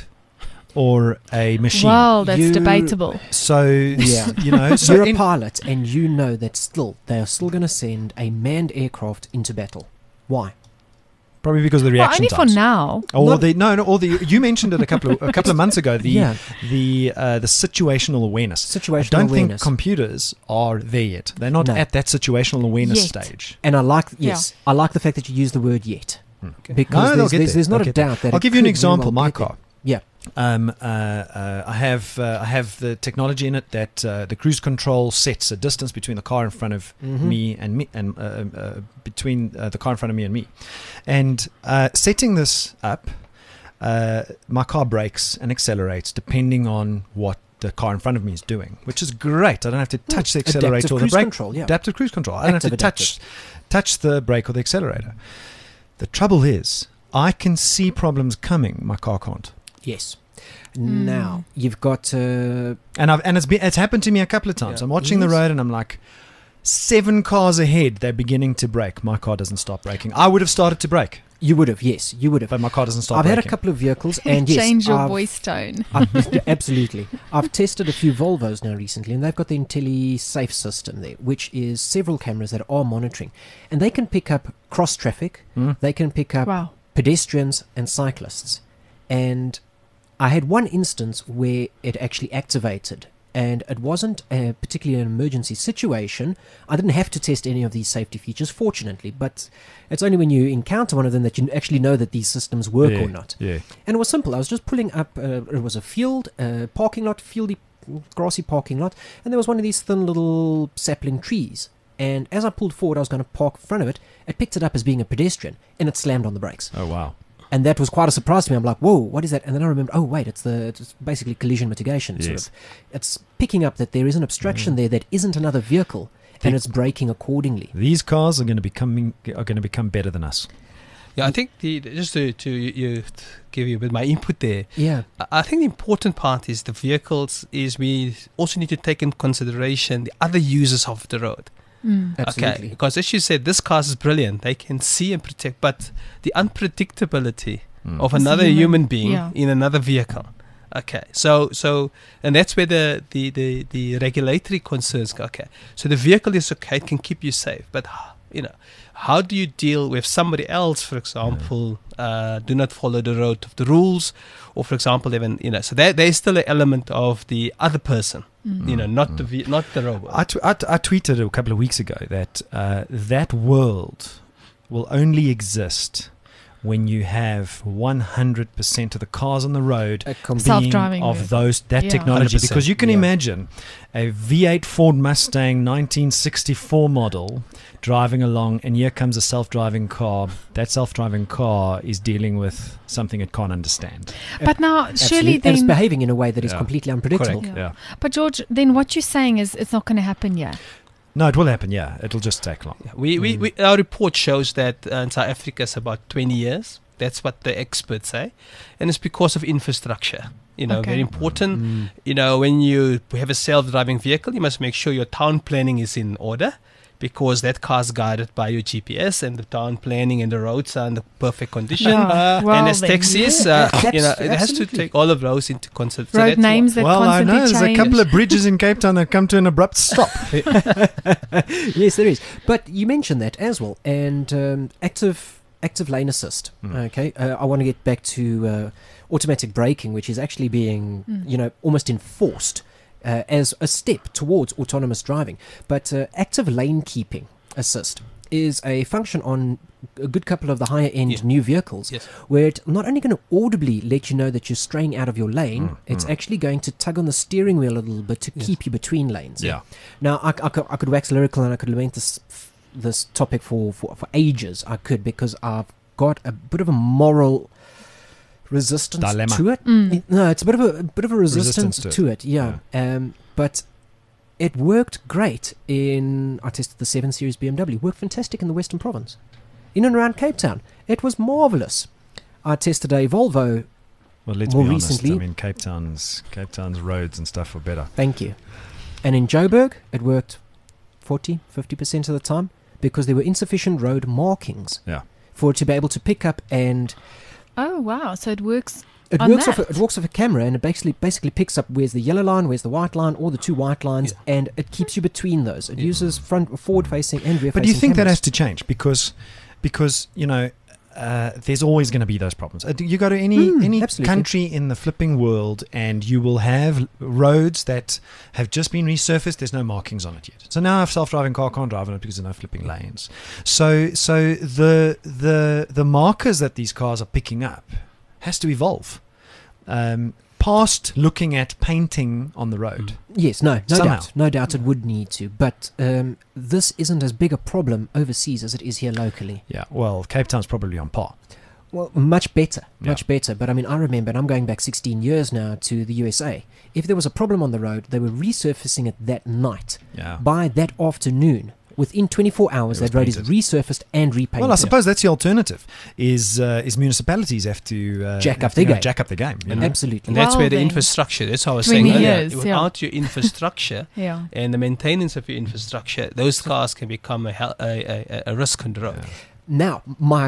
E: or a machine?
D: Well, that's
C: You-
D: debatable.
E: So
C: Yeah.
E: you know, so
C: You're a
E: in-
C: pilot and you know that still, they are still going to send a manned aircraft into battle. Why?
E: probably because of the
D: Well,
E: reaction
D: only
E: times.
D: for now.
E: Or
C: Not-
E: the no, no, or the you mentioned it a couple of a couple of months ago. The
C: Yeah.
E: the uh, the situational awareness.
C: Situational
E: I don't
C: awareness.
E: think computers are there yet. They're not
C: No.
E: at that situational awareness
D: Yet.
E: stage.
C: And I like, yes, I like the fact that you use the word yet.
F: Okay.
C: Because
E: No, they'll
C: there's,
E: get
C: there's,
E: there.
C: there's not
E: They'll
C: a
E: get there.
C: doubt that
E: I'll
C: it
E: give you an
C: could very
E: example.
C: well
E: My
C: get there.
E: car.
C: Yeah.
E: Um, uh, uh, I have uh, I have the technology in it that uh, the cruise control sets a distance between the car in front of
C: Mhm.
E: me and me, and uh, uh, between uh, the car in front of me and me, and uh, setting this up, uh, my car brakes and accelerates depending on what the car in front of me is doing, which is great. I don't have to touch the
C: Adaptive
E: accelerator or the
C: cruise
E: brake.
C: control, yeah.
E: Adaptive cruise control. I don't
C: Active
E: have to touch touch the brake or the accelerator. The trouble is, I can see problems coming. My car can't.
C: Yes. Now you've got uh,
E: And I've and it's been it's happened to me a couple of times.
F: Yeah.
E: I'm watching
C: Yes.
E: the road and I'm like, seven cars ahead, they're beginning to brake. My car doesn't stop braking. I would have started to brake,
C: you would have, yes, you would have.
E: but my car doesn't stop
C: I've had
E: braking.
C: a couple of vehicles, and yes,
D: Change your
C: I've-
D: voice tone.
C: I've- absolutely. I've tested a few Volvos now recently, and they've got the IntelliSafe system there, which is several cameras that are monitoring, and they can pick up cross traffic.
E: Hmm?
C: They can pick up
D: Wow.
C: pedestrians and cyclists. And I had one instance where it actually activated, and it wasn't a particularly an emergency situation. I didn't have to test any of these safety features, fortunately, but it's only when you encounter one of them that you actually know that these systems work
E: yeah,
C: or not.
E: Yeah.
C: And it was simple. I was just pulling up, uh, it was a field, uh, parking lot, fieldy, grassy parking lot, and there was one of these thin little sapling trees. And as I pulled forward, I was going to park in front of it. It picked it up as being a pedestrian, and it slammed on the brakes.
E: Oh wow.
C: And that was quite a surprise to me. I'm like, whoa, what is that? And then I remember, oh, wait, it's the it's basically collision mitigation. Sort
E: Yes.
C: of. It's picking up that there is an obstruction
E: Mm.
C: there that isn't another vehicle,
E: The-
C: and it's braking accordingly.
E: These cars are going to becoming are going to become better than us.
F: Yeah, I think the just to, to you to give you a bit my input there.
C: Yeah.
F: I- I think the important part is the vehicles is we also need to take in consideration the other users of the road.
D: Mm.
C: Absolutely.
F: Okay, because as you said, this car is brilliant. They can see and protect, but the unpredictability
E: Mm.
F: of
D: It's
F: another
D: human,
F: human, being
D: yeah.
F: in another vehicle. Okay, so so and that's where the, the, the, the regulatory concerns go. Okay, so the vehicle is okay, it can keep you safe, but you know, how do you deal with somebody else, for example, uh, do not follow the road of the rules, or for example, even you know, so there there's still an element of the other person,
D: Mm.
F: you know, not the ve- not the robot.
E: I, tw- I, t- I tweeted a couple of weeks ago that uh, that world will only exist when you have one hundred percent of the cars on the road
C: A com-
E: being
D: Self-driving
E: of
D: vehicle.
E: those that
D: Yeah.
E: technology.
F: one hundred percent,
E: Because you can
C: yeah.
E: imagine a V eight Ford Mustang nineteen sixty-four model driving along, and here comes a self-driving car. That self-driving car is dealing with something it can't understand.
D: But now,
C: Absolutely.
D: surely
C: and it's
D: then.
C: behaving in a way that is
E: Yeah.
C: completely unpredictable.
F: Correct.
D: Yeah.
E: Yeah.
D: But George, then what you're saying is it's not going to happen yet.
E: No, it will happen. Yeah, it'll just take long.
F: Yeah, We, we,
C: Mm.
F: we our report shows that uh, in South Africa is about twenty years. That's what the experts say, and it's because of infrastructure. You know,
D: Okay.
F: very important.
C: Mm.
F: You know, when you have a self-driving vehicle, you must make sure your town planning is in order, because that car is guided by your G P S, and the town planning and the roads are in the perfect condition.
D: Yeah. Well,
F: and as
D: then.
F: taxis,
C: Yeah,
F: uh, you know,
C: abs-
F: it has to
C: absolutely.
F: take all of those into consideration.
D: Road names that
E: Well, I
D: constantly
E: know there's
D: change.
E: a couple of bridges in Cape Town that come to an abrupt stop.
C: Yes, there is. But you mentioned that as well, and um, active active lane assist.
E: Mm.
C: Okay, uh, I want to get back to uh, automatic braking, which is actually being,
D: Mm.
C: you know, almost enforced uh, as a step towards autonomous driving. But uh, active lane keeping assist is a function on a good couple of the higher end
F: Yeah.
C: new vehicles,
F: Yes.
C: where it's not only going to audibly let you know that you're straying out of your lane,
E: Mm,
C: it's
E: mm.
C: actually going to tug on the steering wheel a little bit to
F: Yes.
C: keep you between lanes.
E: Yeah.
C: Now, I, I, could, I could wax lyrical and I could lament this this topic for, for, for ages. I could, because I've got a bit of a moral resistance
E: Dilemma.
C: to it.
D: Mm.
C: No, it's a bit of a, a bit of a resistance,
E: Resistance
C: to,
E: to
C: it. Yeah. Um, but it worked great in. I tested the seven Series B M W. Worked fantastic in the Western Province, in and around Cape Town. It was marvelous. I tested a Volvo.
E: Well, let's
C: More
E: be honest.
C: recently-
E: I mean, Cape Town's Cape Town's roads and stuff are better.
C: Thank you. And in Joburg, it worked forty, fifty percent of the time, because there were insufficient road markings
E: Yeah.
C: for it to be able to pick up, and
D: Oh, wow. So it works.
C: it
D: On
C: works off a,
D: that?
C: it works off a camera, and it basically basically picks up where's the yellow line, where's the white line, or the two white lines, and it keeps you between those. It
F: Yeah.
C: uses front forward facing and rear
E: But
C: facing
E: do you think that
C: cameras.
E: has to change? Because, because you know, uh, there's always going to be those problems. Uh, You go to any
C: Mm,
E: any
C: absolutely.
E: country in the flipping world, and you will have roads that have just been resurfaced. There's no markings on it yet. So now a self-driving car can't drive on it because there's no flipping lanes. So so the the the markers that these cars are picking up has to evolve. Um, past looking at painting on the road.
C: Yes, no, no
E: Somehow.
C: doubt, no doubt it would need to. But um, this isn't as big a problem overseas as it is here locally.
E: Yeah. Well, Cape Town's probably on par.
C: Well, much better,
E: Yeah.
C: much better. But I mean, I remember, and I'm going back sixteen years now to the U S A. If there was a problem on the road, they were resurfacing it that night.
E: Yeah.
C: By that afternoon, within twenty-four hours,
E: It was
C: that road is
E: painted.
C: resurfaced and repainted.
E: Well, I suppose that's the alternative. Is uh, is municipalities have to uh,
C: Jack
E: have
C: up
E: to,
C: their
E: you know,
C: game.
E: Jack up the game. You
F: And
E: know?
C: Absolutely.
F: And that's
D: Well
F: where the
D: then,
F: infrastructure, that's how I was
D: twenty
F: saying earlier,
D: years, yeah.
F: without your infrastructure
D: Yeah.
F: and the maintenance of your infrastructure, those cars can become a, hel- a, a, a risk on the road.
C: Now, my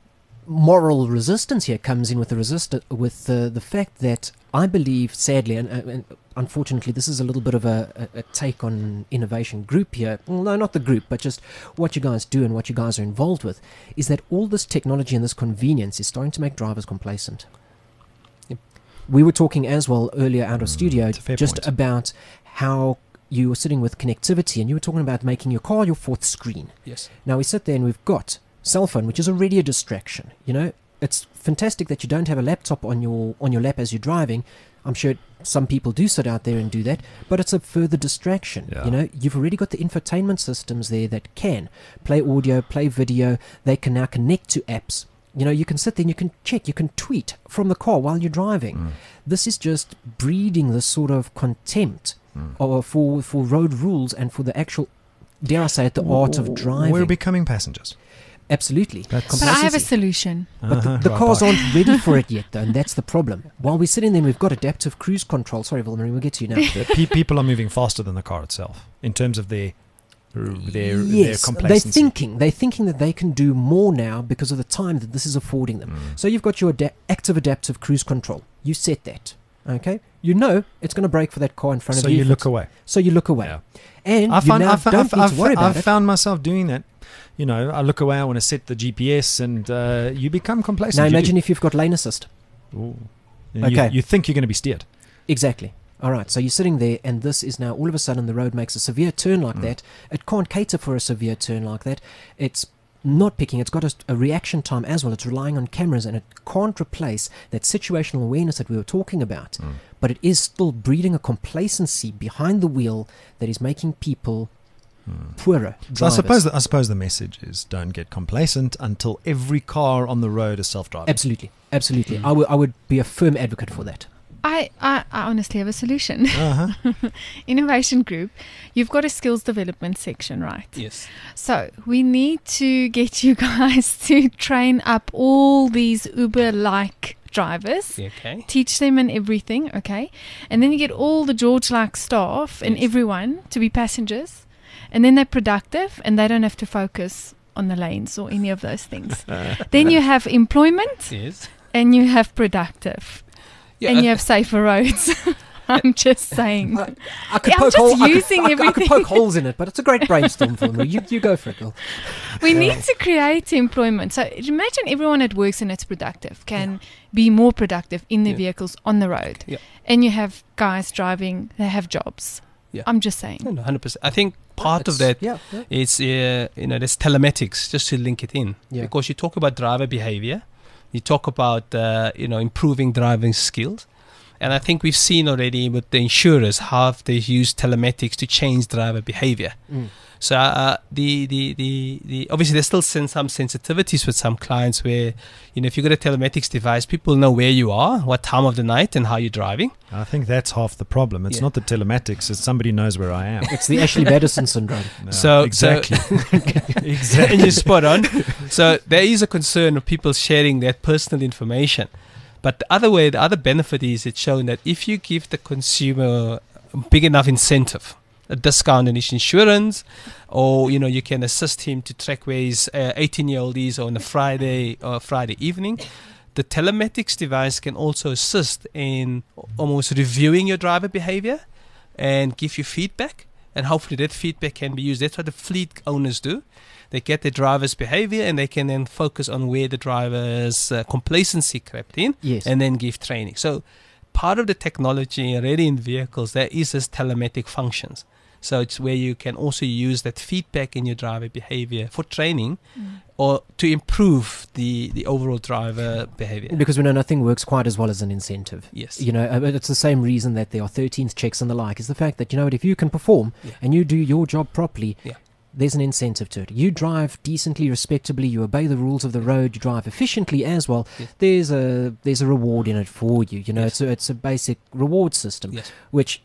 C: moral resistance here comes in with the resist- with the the fact that I believe, sadly, and, uh, and unfortunately, this is a little bit of a, a, a take on Innovation Group here. Well, no, not the group, but just what you guys do and what you guys are involved with, is that all this technology and this convenience is starting to make drivers complacent.
F: Yep.
C: We were talking as well earlier out of studio
E: it's a fair
C: just
E: point.
C: about how you were sitting with connectivity, and you were talking about making your car your fourth screen.
F: Yes.
C: Now we sit there and we've got cell phone, which is already a distraction. You know, it's fantastic that you don't have a laptop on your on your lap as you're driving. I'm sure some people do sit out there and do that, but it's a further distraction.
E: Yeah.
C: You know, you've already got the infotainment systems there that can play audio, play video. They can now connect to apps. You know, you can sit there and you can check, you can tweet from the car while you're driving.
E: Mm.
C: This is just breeding this sort of contempt
E: Mm.
C: or for for road rules and for the actual, dare I say it, the art of driving.
E: We're becoming passengers.
C: Absolutely.
E: That's-
D: But I have a
C: Complacency.
D: solution.
C: But the,
E: Uh-huh,
C: the
E: right,
C: cars
E: right.
C: aren't ready for it yet, though, and that's the problem. While we're sitting there, we've got adaptive cruise control. Sorry, Vilmarie, we'll get to you now.
E: The pe- people are moving faster than the car itself in terms of their their, their
C: yes, they're
E: complacency.
C: thinking. They're thinking that they can do more now because of the time that this is affording them.
E: Mm.
C: So you've got your ada- active adaptive cruise control. You set that, okay? You know it's going to brake for that car in front
E: So
C: of you.
E: you
C: if
E: look
C: it's-
E: away.
C: So you look away.
E: Yeah.
C: And
E: I
C: you
E: found,
C: now
E: I found,
C: don't
E: I've,
C: need
E: I've,
C: to worry about
E: I've
C: it.
E: found myself doing that. You know, I look away, I want to set the G P S, and uh, you become complacent.
C: Now
E: You do.
C: imagine if you've got lane assist.
E: Ooh. And
C: Okay.
E: You, you think you're going to be steered.
C: Exactly. All right, so you're sitting there, and this is now all of a sudden the road makes a severe turn like
E: Mm.
C: that. It can't cater for a severe turn like that. It's not picking, it's got a, a reaction time as well. It's relying on cameras, and it can't replace that situational awareness that we were talking about.
E: Mm.
C: But it is still breeding a complacency behind the wheel that is making people
E: Mm.
C: poorer
E: So I
C: drivers.
E: suppose, the, I suppose the message is don't get complacent until every car on the road is self-driving.
C: Absolutely, absolutely.
F: Mm.
C: I would I would be a firm advocate for that.
D: I, I, I honestly have a solution.
E: Uh-huh.
D: Innovation Group, you've got a skills development section, right?
F: Yes.
D: So we need to get you guys to train up all these Uber-like drivers.
F: Yeah, okay.
D: Teach them and everything, okay? And then you get all the George-like staff and
F: Yes.
D: everyone to be passengers. And then they're productive and they don't have to focus on the lanes or any of those things. Then you have employment
F: Yes.
D: and you have productive.
F: Yeah,
D: and
F: I-
D: you have safer roads. I'm just saying.
C: I, I could
D: Yeah, I'm
C: poke
D: just
C: hole- I could-
D: using
C: I, could- I could
D: everything.
C: poke holes in it, but it's a great brainstorm for me. You, you go for it, Bill.
D: We need to create employment. So imagine everyone that works and it's productive can be more productive in their
F: Yeah.
D: vehicles on the road.
F: Yeah.
D: And you have guys driving, they have jobs.
F: Yeah.
D: I'm just saying.
F: No, no, one hundred percent. I think part of
C: It's-
F: that
C: yeah, yeah.
F: is, uh, you know, there's telematics, just to link it in.
C: Yeah.
F: Because you talk about driver behavior, you talk about, uh, you know, improving driving skills. And I think we've seen already with the insurers how they use telematics to change driver behavior.
C: Mm.
F: So uh, the, the, the, the obviously there's still sen- some sensitivities with some clients where, you know, if you've got a telematics device, people know where you are, what time of the night and how you're driving.
E: I think that's half the problem. It's
F: Yeah.
E: not the telematics, it's somebody knows where I am.
C: It's the Ashley Madison syndrome.
E: No,
F: So-
E: exactly. exactly.
F: And you're spot on. So there is a concern of people sharing that personal information. But the other way, the other benefit is it's shown that if you give the consumer a big enough incentive, a discount on his insurance, or you know you can assist him to track where his eighteen-year-old is on a Friday or Friday evening, the telematics device can also assist in almost reviewing your driver behavior and give you feedback. And hopefully that feedback can be used. That's what the fleet owners do. They get the driver's behavior and they can then focus on where the driver's uh, complacency crept in
C: Yes.
F: and then give training. So part of the technology already in vehicles, there is this telematic functions. So it's where you can also use that feedback in your driver behavior for training
D: Mm.
F: or to improve the, the overall driver behavior.
C: Because we know nothing works quite as well as an incentive.
F: Yes.
C: You know, uh, it's the same reason that there are thirteenth checks and the like, is the fact that, you know what, if you can perform
F: Yeah.
C: and you do your job properly,
F: Yeah.
C: there's an incentive to it. You drive decently, respectably, you obey the rules of the road, you drive efficiently as well,
F: Yes.
C: there's a there's a reward in it for you. You know,
F: Yes.
C: it's, a, it's a basic reward system,
F: Yes.
C: which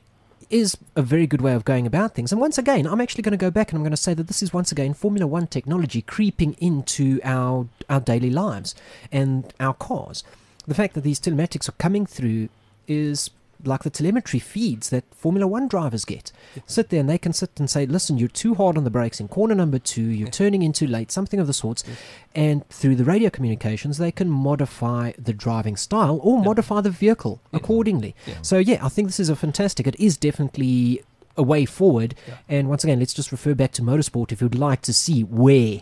C: is a very good way of going about things. And once again, I'm actually going to go back and I'm going to say that this is once again Formula One technology creeping into our our daily lives and our cars. The fact that these telematics are coming through is like the telemetry feeds that Formula One drivers get.
F: Yeah.
C: Sit there and they can sit and say, listen, you're too hard on the brakes in corner number two, you're
F: Yeah.
C: turning in too late, something of the sorts.
F: Yeah.
C: And through the radio communications, they can modify the driving style or
F: Yeah.
C: modify the vehicle
F: Yeah.
C: accordingly.
F: Yeah.
C: So, yeah, I think this is a fantastic, it is definitely a way forward.
F: Yeah.
C: And once again, let's just refer back to motorsport if you'd like to see where,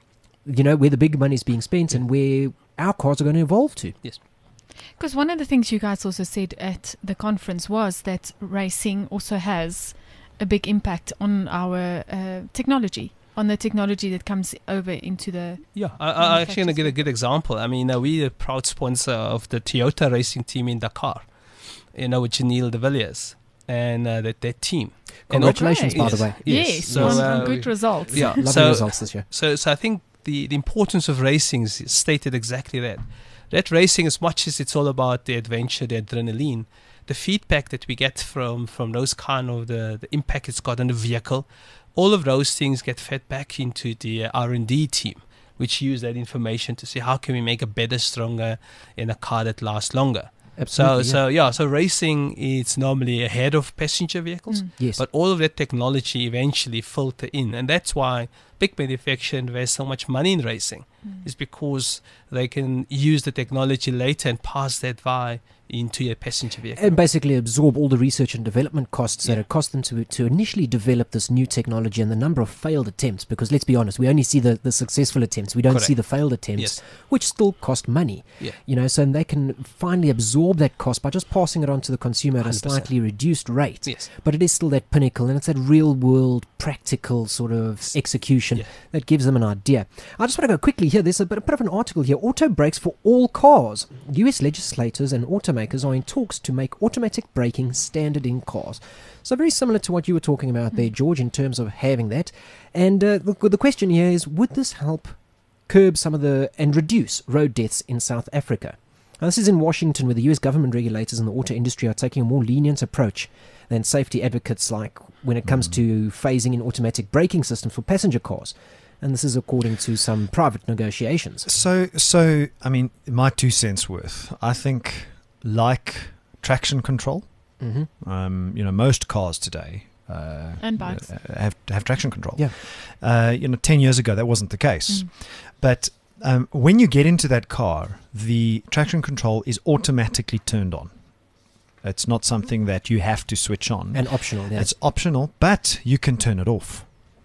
C: you know, where the big money is being spent and where our cars are going to evolve to.
D: Because one of the things you guys also said at the conference was that racing also has a big impact on our uh, technology, on the technology that comes over into the...
F: Yeah, I, I actually going to give a good example. I mean, uh, we're a proud sponsor of the Toyota racing team in Dakar, you know, with Janelle de Villiers and uh, that, their team. And al-
C: Congratulations, by
F: yes,
C: the way.
F: Yes,
D: Yes,
F: So,
D: on,
F: uh,
D: on good
F: we-
D: results.
F: Yeah,
C: Lovely
F: so,
C: results this year.
F: So, so I think the, the importance of racing is stated exactly that. That racing, as much as it's all about the adventure, the adrenaline, the feedback that we get from, from those kind of the, the impact it's got on the vehicle, all of those things get fed back into the uh, R and D team, which use that information to see how can we make a better, stronger, in a car that lasts longer.
C: Absolutely,
F: so, so yeah, so racing is normally ahead of passenger vehicles,
D: Mm.
C: yes.
F: but all of that technology eventually filter in, and that's why big manufacturers invest so much money in racing,
D: Mm.
F: is because they can use the technology later and pass that via into your passenger vehicle.
C: And basically absorb all the research and development costs that
F: Yeah.
C: it cost them to to initially develop this new technology and the number of failed attempts, because let's be honest, we only see the, the successful attempts, we don't
F: Correct.
C: see the failed attempts,
F: Yes.
C: which still cost money.
F: Yeah.
C: You know, so they can finally absorb that cost by just passing it on to the consumer at a
F: one hundred percent.
C: slightly reduced rate.
F: Yes.
C: But it is still that pinnacle, and it's that real world, practical sort of execution
F: Yeah.
C: that gives them an idea. I just want to go quickly here. There's a bit, a bit of an article here. Auto brakes for all cars. U S legislators and automakers are in talks to make automatic braking standard in cars. So very similar to what you were talking about there, George, in terms of having that. And uh, the, the question here is, would this help curb some of the and reduce road deaths in South Africa? Now, this is in Washington, where the U S government regulators and the auto industry are taking a more lenient approach than safety advocates like when it comes to phasing in automatic braking systems for passenger cars. And this is according to some private negotiations.
E: So, so I mean, my two cents worth. I think, like traction control,
C: Mm-hmm.
E: um, you know, most cars today uh,
D: And bikes.
E: uh, have have traction control.
C: Yeah.
E: Uh, you know, ten years ago that wasn't the case,
D: Mm.
E: but um, when you get into that car, the traction control is automatically turned on. It's not something that you have to switch on.
C: And optional, yeah.
E: It's optional, but you can turn it off.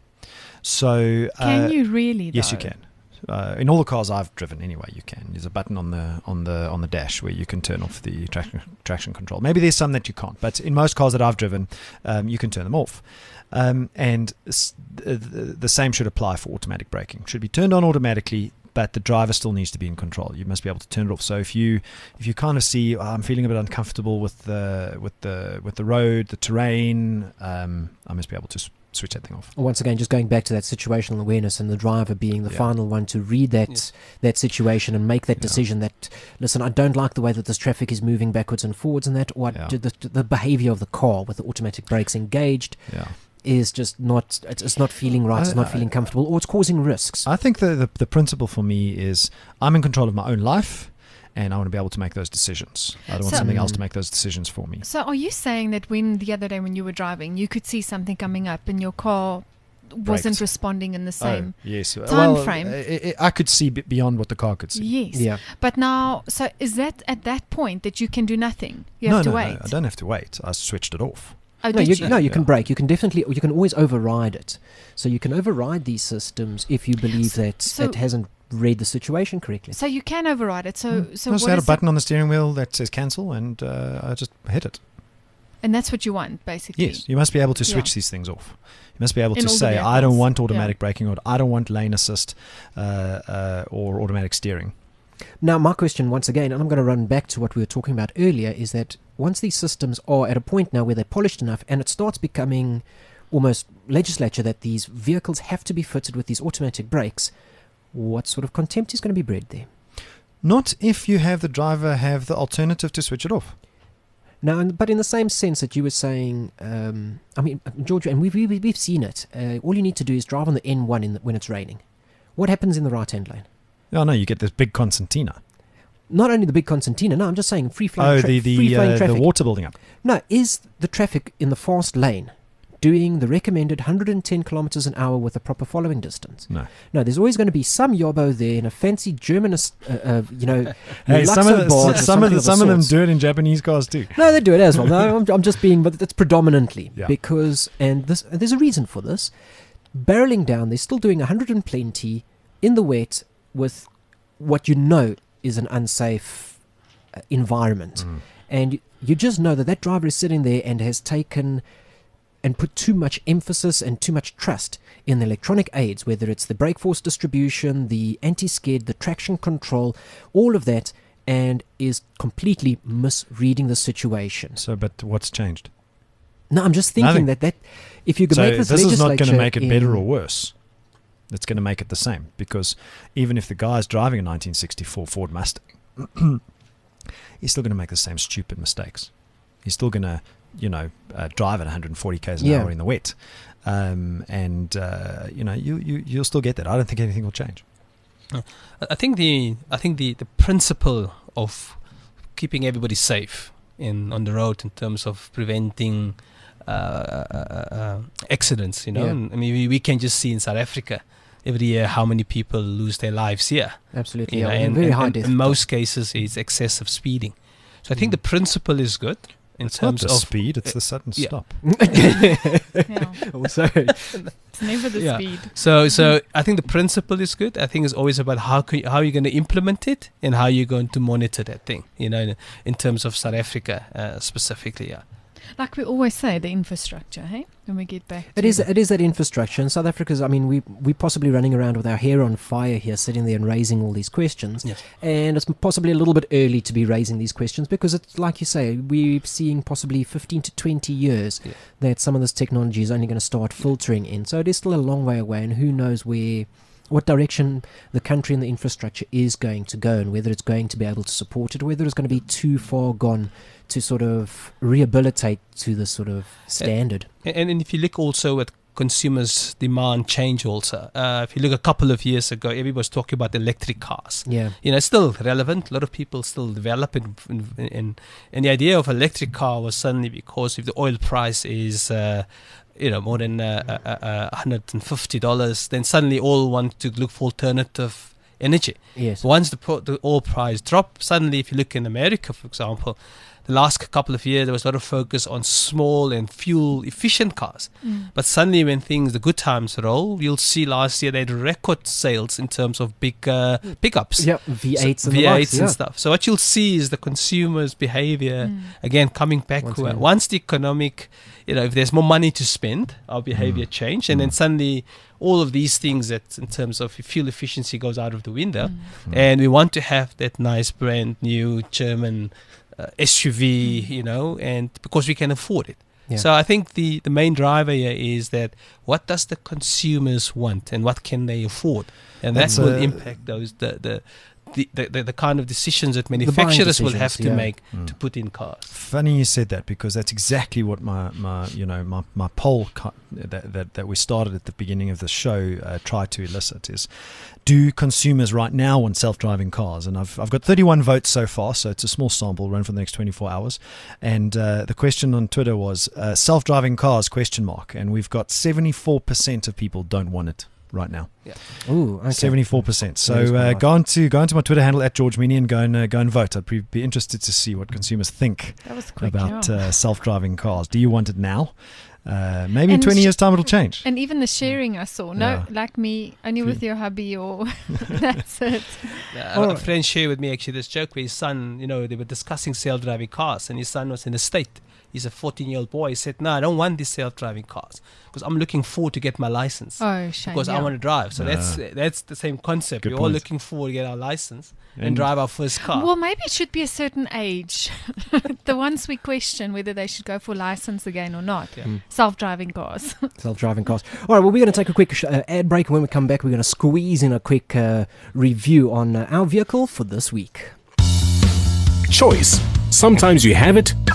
E: So
D: Can
E: uh,
D: you really,
E: yes, you
D: though?
E: can. Uh, in all the cars I've driven, anyway, you can. There's a button on the on the on the dash where you can turn off the traction traction control. Maybe there's some that you can't, but in most cars that I've driven, um, you can turn them off. Um, and s- the, the same should apply for automatic braking. Should be turned on automatically, but the driver still needs to be in control. You must be able to turn it off. So if you if you kind of see, oh, I'm feeling a bit uncomfortable with the with the with the road, the terrain, um, I must be able to s- switch that thing off.
C: Once again, just going back to that situational awareness and the driver being the
E: Yeah.
C: final one to read that
F: Yes.
C: that situation and make that
E: Yeah.
C: decision that, listen, I don't like the way that this traffic is moving backwards and forwards and that, or
E: Yeah.
C: the, the behavior of the car with the automatic brakes engaged
E: Yeah.
C: is just not, it's, it's not feeling right, it's not
E: I-
C: feeling comfortable, or it's causing risks.
E: I think the, the the principle for me is I'm in control of my own life, and I want to be able to make those decisions. I don't want
D: So-
E: something else to make those decisions for me.
D: So are you saying that when the other day when you were driving, you could see something coming up and your car wasn't
E: Braked.
D: responding in the same?
E: Oh, yes.
D: time
E: well,
D: frame.
E: I, I I could see b- beyond what the car could see.
D: Yes.
C: Yeah.
D: But now, so is that at that point that you can do nothing? You
E: no,
D: have to
E: no,
D: wait.
E: no, I don't have to wait. I switched it off.
D: Oh,
C: No,
D: did
C: you,
D: you?
C: no, you can
E: Yeah.
C: brake. You can definitely, you can always override it. So you can override these systems if you believe that
D: So-
C: it hasn't read the situation correctly.
D: So you can override it. So, so
E: I
D: what
E: just had a
D: is
E: button on the steering wheel that says cancel, and uh, I just hit it.
D: it? And that's what you want, basically.
E: Yes, you must be able to switch
D: Yeah.
E: these things off. You must be able
D: In
E: to
D: all the
E: say, I don't
D: vehicles,
E: want
D: yeah.
E: automatic braking, or I don't want lane assist, uh, uh, or automatic steering.
C: Now, my question once again, and I'm going to run back to what we were talking about earlier, is that once these systems are at a point now where they're polished enough and it starts becoming almost legislature that these vehicles have to be fitted with these automatic brakes, what sort of contempt is going to be bred there?
E: Not if you have the driver have the alternative to switch it off.
C: Now, and- but in the same sense that you were saying, um, I mean, George, and we've, we've, we've seen it. Uh, all you need to do is drive on the N one in the, when it's raining. What happens in the right-hand lane?
E: Oh no, you get this big concertina.
C: Not only the big concertina, no, I'm just saying free flowing
E: Oh,
C: tra-
E: the the,
C: free flowing
E: uh, the
C: traffic.
E: water building up.
C: No, is the traffic in the fast lane doing the recommended one hundred ten kilometers an hour with a proper following distance?
E: No.
C: No, there's always going to be some yobbo there in a fancy Germanist, uh, uh, you know,
E: Hey, some of
C: Luxo
E: the,
C: barge or
E: some of
C: something
E: the,
C: of the
E: some of them
C: sorts.
E: do it in Japanese cars too.
C: No, they do it as well. No, I'm, I'm just being, but it's predominantly
E: Yeah.
C: because, and this, and there's a reason for this. Barreling down, they're still doing one hundred plenty in the wet with what you know is an unsafe uh, environment.
E: Mm.
C: And you, you just know that that driver is sitting there and has taken and put too much emphasis and too much trust in the electronic aids, whether it's the brake force distribution, the anti-skid, the traction control, all of that, and is completely misreading the situation.
E: So, but what's changed?
C: No, I'm just thinking
E: Nothing.
C: that, that if you could
E: So
C: make this
E: this is not going to
C: legislature
E: make it
C: in-
E: better or worse. It's going to make it the same, because even if the guy's driving a nineteen sixty-four Ford Mustang, he's still going to make the same stupid mistakes. He's still going to, you know, uh, drive at one hundred forty k's an
C: Yeah.
E: hour in the wet, um, and uh, you know, you you you'll still get that. I don't think anything will change.
F: I I think the I think the, the principle of keeping everybody safe in on the road in terms of preventing uh, uh, uh, accidents, you know,
C: Yeah.
F: and, I mean we, we can just see in South Africa every year how many people lose their lives here.
C: Absolutely,
F: You
C: yeah,
F: know,
C: and
F: and,
C: very
F: and-
C: high
F: and
C: death
F: in
C: toll.
F: most cases it's excessive speeding. So I think
C: Mm.
F: the principle is good in
E: It's not
F: terms
E: the
F: of
E: speed; it's
F: uh,
E: the sudden
F: yeah.
E: stop.
D: Yeah.
C: Also,
D: It's never the
F: Yeah.
D: speed.
F: So, so I think the principle is good. I think it's always about how can you, how you're going to implement it and how you're going to monitor that thing. You know, in, in terms of South Africa uh, specifically. Yeah.
D: Like we always say, the infrastructure, hey? When we get back
C: it
D: to
C: is
D: the-
C: it is that infrastructure. And South Africa's, I mean, we we possibly running around with our hair on fire here, sitting there and raising all these questions.
F: Yes.
C: And it's possibly a little bit early to be raising these questions because it's like you say, we're seeing possibly fifteen to twenty years
F: Yeah.
C: that some of this technology is only going to start filtering in. So it is still a long way away, and who knows where, what direction the country and the infrastructure is going to go, and whether it's going to be able to support it, or whether it's going to be too far gone to sort of rehabilitate to the sort of standard.
F: And, and if you look also at consumers' demand change also, uh, if you look a couple of years ago, everybody was talking about electric cars.
C: Yeah.
F: You know, it's still relevant. A lot of people still develop it. And, and, and the idea of electric car was suddenly because if the oil price is, uh, you know, more than uh, uh, uh, one hundred fifty dollars, then suddenly all want to look for alternative energy.
C: Yes.
F: Once the, pro- the oil price drop, suddenly if you look in America, for example, the last couple of years there was a lot of focus on small and fuel efficient cars.
D: Mm.
F: But suddenly when things, the good times roll, you'll see last year they had record sales in terms of big uh, pickups.
C: Yeah, V eights
F: So
C: and
F: V
C: the
F: eights
C: likes,
F: and
C: yeah.
F: stuff. So what you'll see is the consumer's behavior
D: Mm.
F: again coming back.
C: Once
F: Once,
C: again.
F: once the economic, you know, if there's more money to spend, our behavior change, and then suddenly all of these things that in terms of fuel efficiency goes out of the window,
D: Mm.
F: and we want to have that nice brand new German uh, S U V, you know, and because we can afford it.
C: Yeah.
F: So I think the, the main driver here is that what does the consumers want and what can they afford, and
E: That's
F: that will
E: a-
F: impact those the the, the, the, the the kind of decisions that
C: buying
F: manufacturers will
C: decisions,
F: have to
C: yeah.
F: make
E: Mm.
F: to put in cars.
E: Funny you said that, because that's exactly what my, my you know my, my poll co- that, that that we started at the beginning of the show uh, tried to elicit is, do consumers right now want self-driving cars? And I've I've got thirty-one votes so far, so it's a small sample, run for the next twenty-four hours. And uh, the question on Twitter was uh, self-driving cars question mark, and we've got seventy-four percent of people don't want it right now.
C: Ooh, okay.
E: Seventy-four percent.
C: That is
E: So
C: quite
E: uh,
C: high.
E: go on to go on to my Twitter handle at George Meany and go and uh, go and vote. I'd be, be interested to see what consumers think
D: That was quick.
E: about
D: yeah.
E: uh, self-driving cars. Do you want it now? Uh, maybe in
D: And
E: twenty
D: sh-
E: years' time it'll change.
D: And even the sharing I saw. No,
E: Yeah.
D: like me, only with your hubby or that's it.
F: Uh,
C: Oh.
F: A friend shared with me actually this joke where his son, you know, they were discussing self-driving cars, and his son was in the state. He's a fourteen-year-old boy. He said, "No, I don't want these self-driving cars because I'm looking forward to get my license
D: Oh, shame.
F: because I
D: yeah.
F: want to drive." So that's
E: Ah.
F: that's the same concept.
E: Good
F: We're all
E: point.
F: looking forward to get our license and,
E: And-
F: drive our first car.
D: Well, maybe it should be a certain age. The ones we question whether they should go for license again or not.
F: Yeah.
C: Mm.
D: Self-driving cars.
C: Self-driving cars. All right, well, we're going to take a quick sh- uh, ad break. When we come back, we're going to squeeze in a quick uh, review on uh, our vehicle for this week.
A: Choice. Sometimes you have it,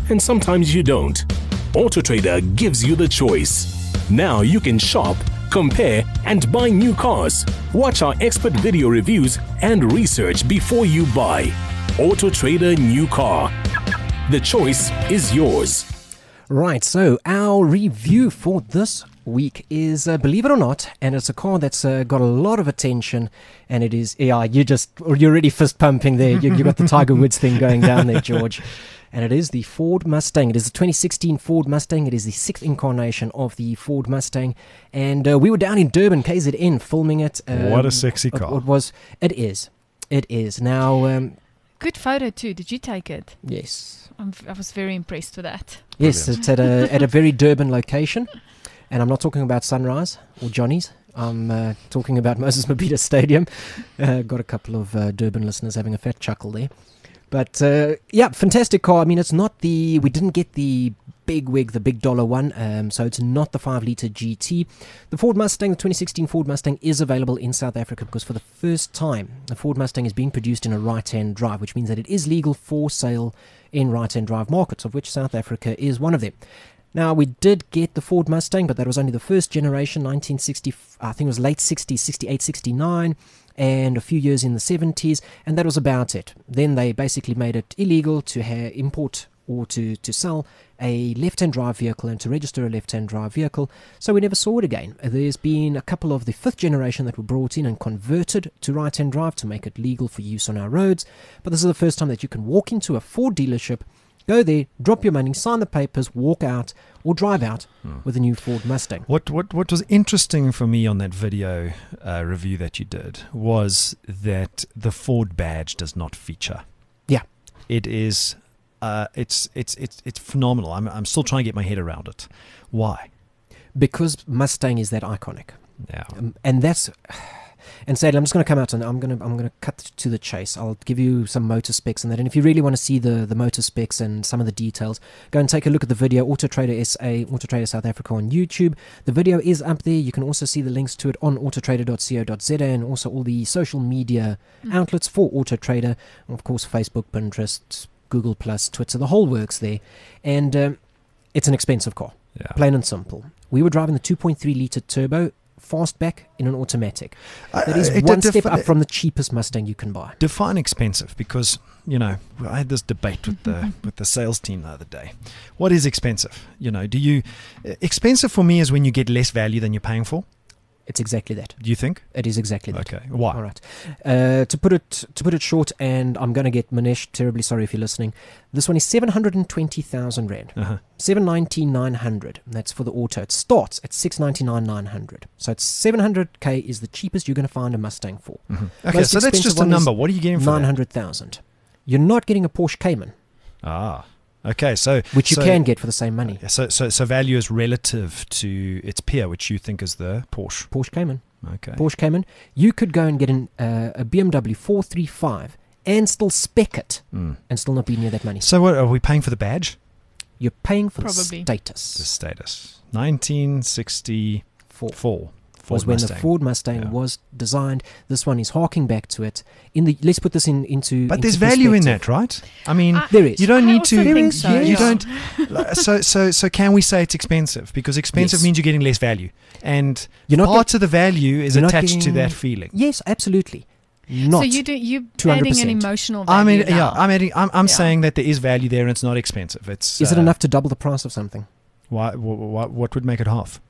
A: and sometimes you don't. AutoTrader gives you the choice. Now you can shop, compare, and buy new cars. Watch our expert video reviews and research before you buy. AutoTrader New Car. The choice is yours.
C: Right, so our review for this week is, uh, believe it or not, and it's a car that's uh, got a lot of attention, and it is, yeah, you just, you're already fist pumping there. You, you got the Tiger Woods thing going down there, George. And it is the Ford Mustang. It is the twenty sixteen Ford Mustang. It is the sixth incarnation of the Ford Mustang. And uh, we were down in Durban, K Z N, filming it. Um,
E: What a sexy car.
C: It, it was. It is. It is. Now, um,
D: Good photo too. Did you take it?
C: yes.
D: I'm, I was very impressed with that.
C: Yes, it's at a, at a very Durban location. And I'm not talking about Sunrise or Johnny's. I'm uh, talking about Moses Mabhida Stadium. Uh, got a couple of uh, Durban listeners having a fat chuckle there. But, uh, yeah, fantastic car. I mean, it's not the... We didn't get the big wig, the big dollar one, um, so it's not the five litre G T. The Ford Mustang, the twenty sixteen Ford Mustang, is available in South Africa because for the first time, the Ford Mustang is being produced in a right-hand drive, which means that it is legal for sale in right-hand drive markets, of which South Africa is one of them. Now, we did get the Ford Mustang, but that was only the first generation, nineteen sixty, I think it was late sixties, sixty-eight, sixty-nine, and a few years in the seventies, and that was about it. Then they basically made it illegal to ha- import or to, to sell a left-hand drive vehicle and to register a left-hand drive vehicle, so we never saw it again. There's been a couple of the fifth generation that were brought in and converted to right-hand drive to make it legal for use on our roads, but this is the first time that you can walk into a Ford dealership, go there, drop your money, sign the papers, walk out, or drive out hmm. with a new Ford Mustang.
E: What what what was interesting for me on that video uh, review that you did was that the Ford badge does not feature.
C: Yeah,
E: it is. Uh, it's it's it's it's phenomenal. I'm I'm still trying to get my head around it. Why?
C: Because Mustang is that iconic.
E: Yeah,
C: um, and that's. And Sadie, I'm just going to come out and I'm going to I'm going to cut to the chase. I'll give you some motor specs and that. And if you really want to see the, the motor specs and some of the details, go and take a look at the video. AutoTrader S A, AutoTrader South Africa on YouTube. The video is up there. You can also see the links to it on autotrader dot co dot za and also all the social media mm. outlets for AutoTrader. Of course, Facebook, Pinterest, Google Plus, Twitter. The whole works there. And um, it's an expensive car.
E: Yeah.
C: Plain and simple. We were driving the two point three litre turbo fastback in an automatic. That is
E: uh,
C: one
E: def-
C: step up from the cheapest Mustang you can buy.
E: Define expensive, because you know I had this debate with the with the sales team the other day. What is expensive? You know, do you expensive for me is when you get less value than you're paying for.
C: It's exactly that.
E: Do you think?
C: It is exactly that.
E: Okay. Why?
C: All right. Uh, to put it to put it short, and I'm going to get Manesh terribly sorry if you're listening. This one is seven hundred and twenty thousand rand.
E: Uh-huh.
C: Seven ninety nine hundred. That's for the auto. It starts at six ninety nine nine hundred. So it's seven hundred k is the cheapest you're going to find a Mustang for.
E: Mm-hmm. Okay, so that's just a number. What are you getting for
C: nine hundred thousand. You're not getting a Porsche Cayman.
E: Ah. Okay, so
C: which you
E: so,
C: can get for the same money.
E: So, so, so value is relative to its peer, which you think is the Porsche.
C: Porsche Cayman.
E: Okay.
C: Porsche Cayman. You could go and get an, uh, a B M W four thirty-five and still spec it, mm. and still not be near that money.
E: So, what are we paying for the badge?
C: You're paying for
D: Probably.
C: the status.
E: The status. nineteen sixty-four. Four.
C: Was when
E: Mustang.
C: the Ford Mustang yeah. was designed. This one is harking back to it. In the let's put this in into.
E: But
C: into
E: there's value in that, right? I mean,
D: I,
C: there is.
E: You don't
D: I
E: need to.
D: There is. So,
E: you
D: yeah.
E: don't. So so so can we say it's expensive? Because expensive
C: yes.
E: means you're getting less value, and
C: you're not
E: part
C: get,
E: of the value is attached
C: getting,
E: to that feeling.
C: Yes, absolutely. Not.
D: So you do you
C: two hundred percent.
D: adding an emotional value.
E: I mean,
D: now.
E: yeah, I'm adding. I'm, I'm
D: yeah.
E: saying that there is value there, and it's not expensive. It's.
C: Is
E: uh,
C: it enough to double the price of something?
E: Why? What, what would make it half?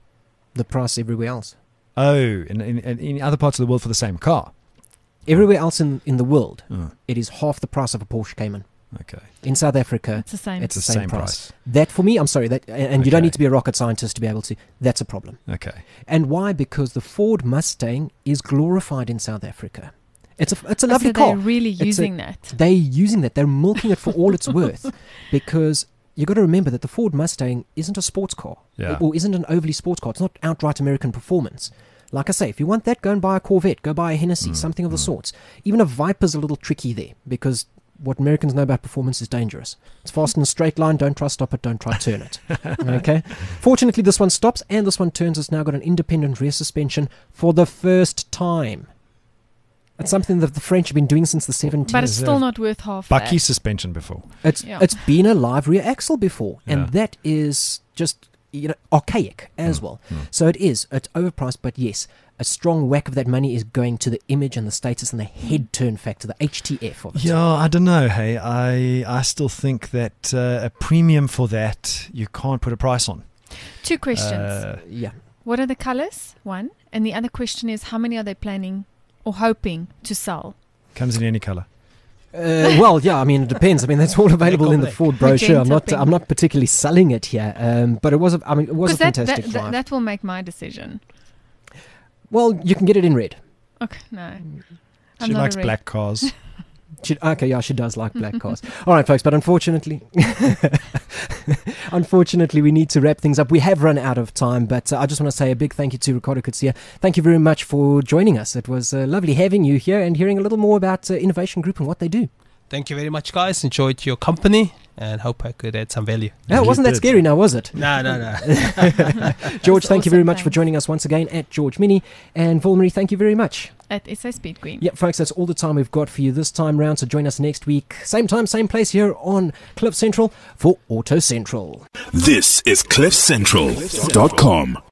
C: The price everywhere else.
E: Oh, in, in in other parts of the world for the same car.
C: Everywhere else in, in the world,
E: oh.
C: it is half the price of a Porsche Cayman.
E: Okay.
C: In South Africa,
D: it's the same.
C: It's the,
E: the
C: same,
E: same
C: price.
E: price.
C: That for me, I'm sorry, that and
E: okay.
C: you don't need to be a rocket scientist to be able to. That's a problem.
E: Okay.
C: And why? Because the Ford Mustang is glorified in South Africa. It's a it's a lovely
D: so
C: car.
D: They're really
C: it's
D: using
C: a,
D: that.
C: They're using that. They're milking it for all it's worth, because you got to remember that the Ford Mustang isn't a sports car,
E: yeah.
C: or, or isn't an overly sports car. It's not outright American performance. Like I say, if you want that, go and buy a Corvette, go buy a Hennessy, mm, something of the mm. sorts. Even a Viper's a little tricky there, because what Americans know about performance is dangerous. It's fast in a straight line, don't try stop it, don't try turn it. Okay. Fortunately, this one stops and this one turns. It's now got an independent rear suspension for the first time. It's something that the French have been doing since the seventies.
D: But it's still not worth half
E: Bucky
D: that.
E: suspension before.
C: It's
D: Yeah.
C: it's been a live rear axle before, and
E: Yeah.
C: that is just you know archaic as
E: Mm,
C: well.
E: mm.
C: So it is. It's overpriced, but yes, a strong whack of that money is going to the image and the status and the head turn factor, the H T F of it.
E: Yeah, I don't know. Hey, I I still think that uh, a premium for that you can't put a price on.
D: Two questions.
E: Uh,
C: Yeah.
D: What are the colors? One. And the other question is, how many are they planning or hoping to sell?
E: comes in any color.
C: Uh, well, yeah. I mean, it depends. I mean, that's all available in the
F: Black.
C: Ford brochure. I'm
D: Magenta
C: not.
D: pink.
C: I'm not particularly selling it here. Um, but it was. A, I mean, it was a
D: Because that,
C: fantastic
D: that, that,
C: drive.
D: that will make my decision.
C: Well, you can get it in red.
D: Okay, no. I'm
E: She
D: not a
E: likes
D: red-
E: black cars.
C: She, okay, yeah, she does like black cars. All right, folks, but unfortunately, unfortunately, we need to wrap things up. We have run out of time, but uh, I just want to say a big thank you to Ricardo Kutsia. Thank you very much for joining us. It was uh, lovely having you here and hearing a little more about uh, Innovation Group and what they do.
F: Thank you very much, guys. Enjoyed your company and hope I could add some value.
C: Yeah, it
E: You
C: wasn't that
E: did.
C: scary now, was it?
F: No, no, no.
C: George,
D: That's
C: thank you very
D: awesome,
C: much for
D: thanks.
C: joining us once again at George Mini. And Volmarie, thank you very much.
D: At S A Speed Queen.
C: Yep, folks, that's all the time we've got for you this time round. So join us next week, same time, same place here on Cliff Central for Auto Central.
B: This is cliff central dot com.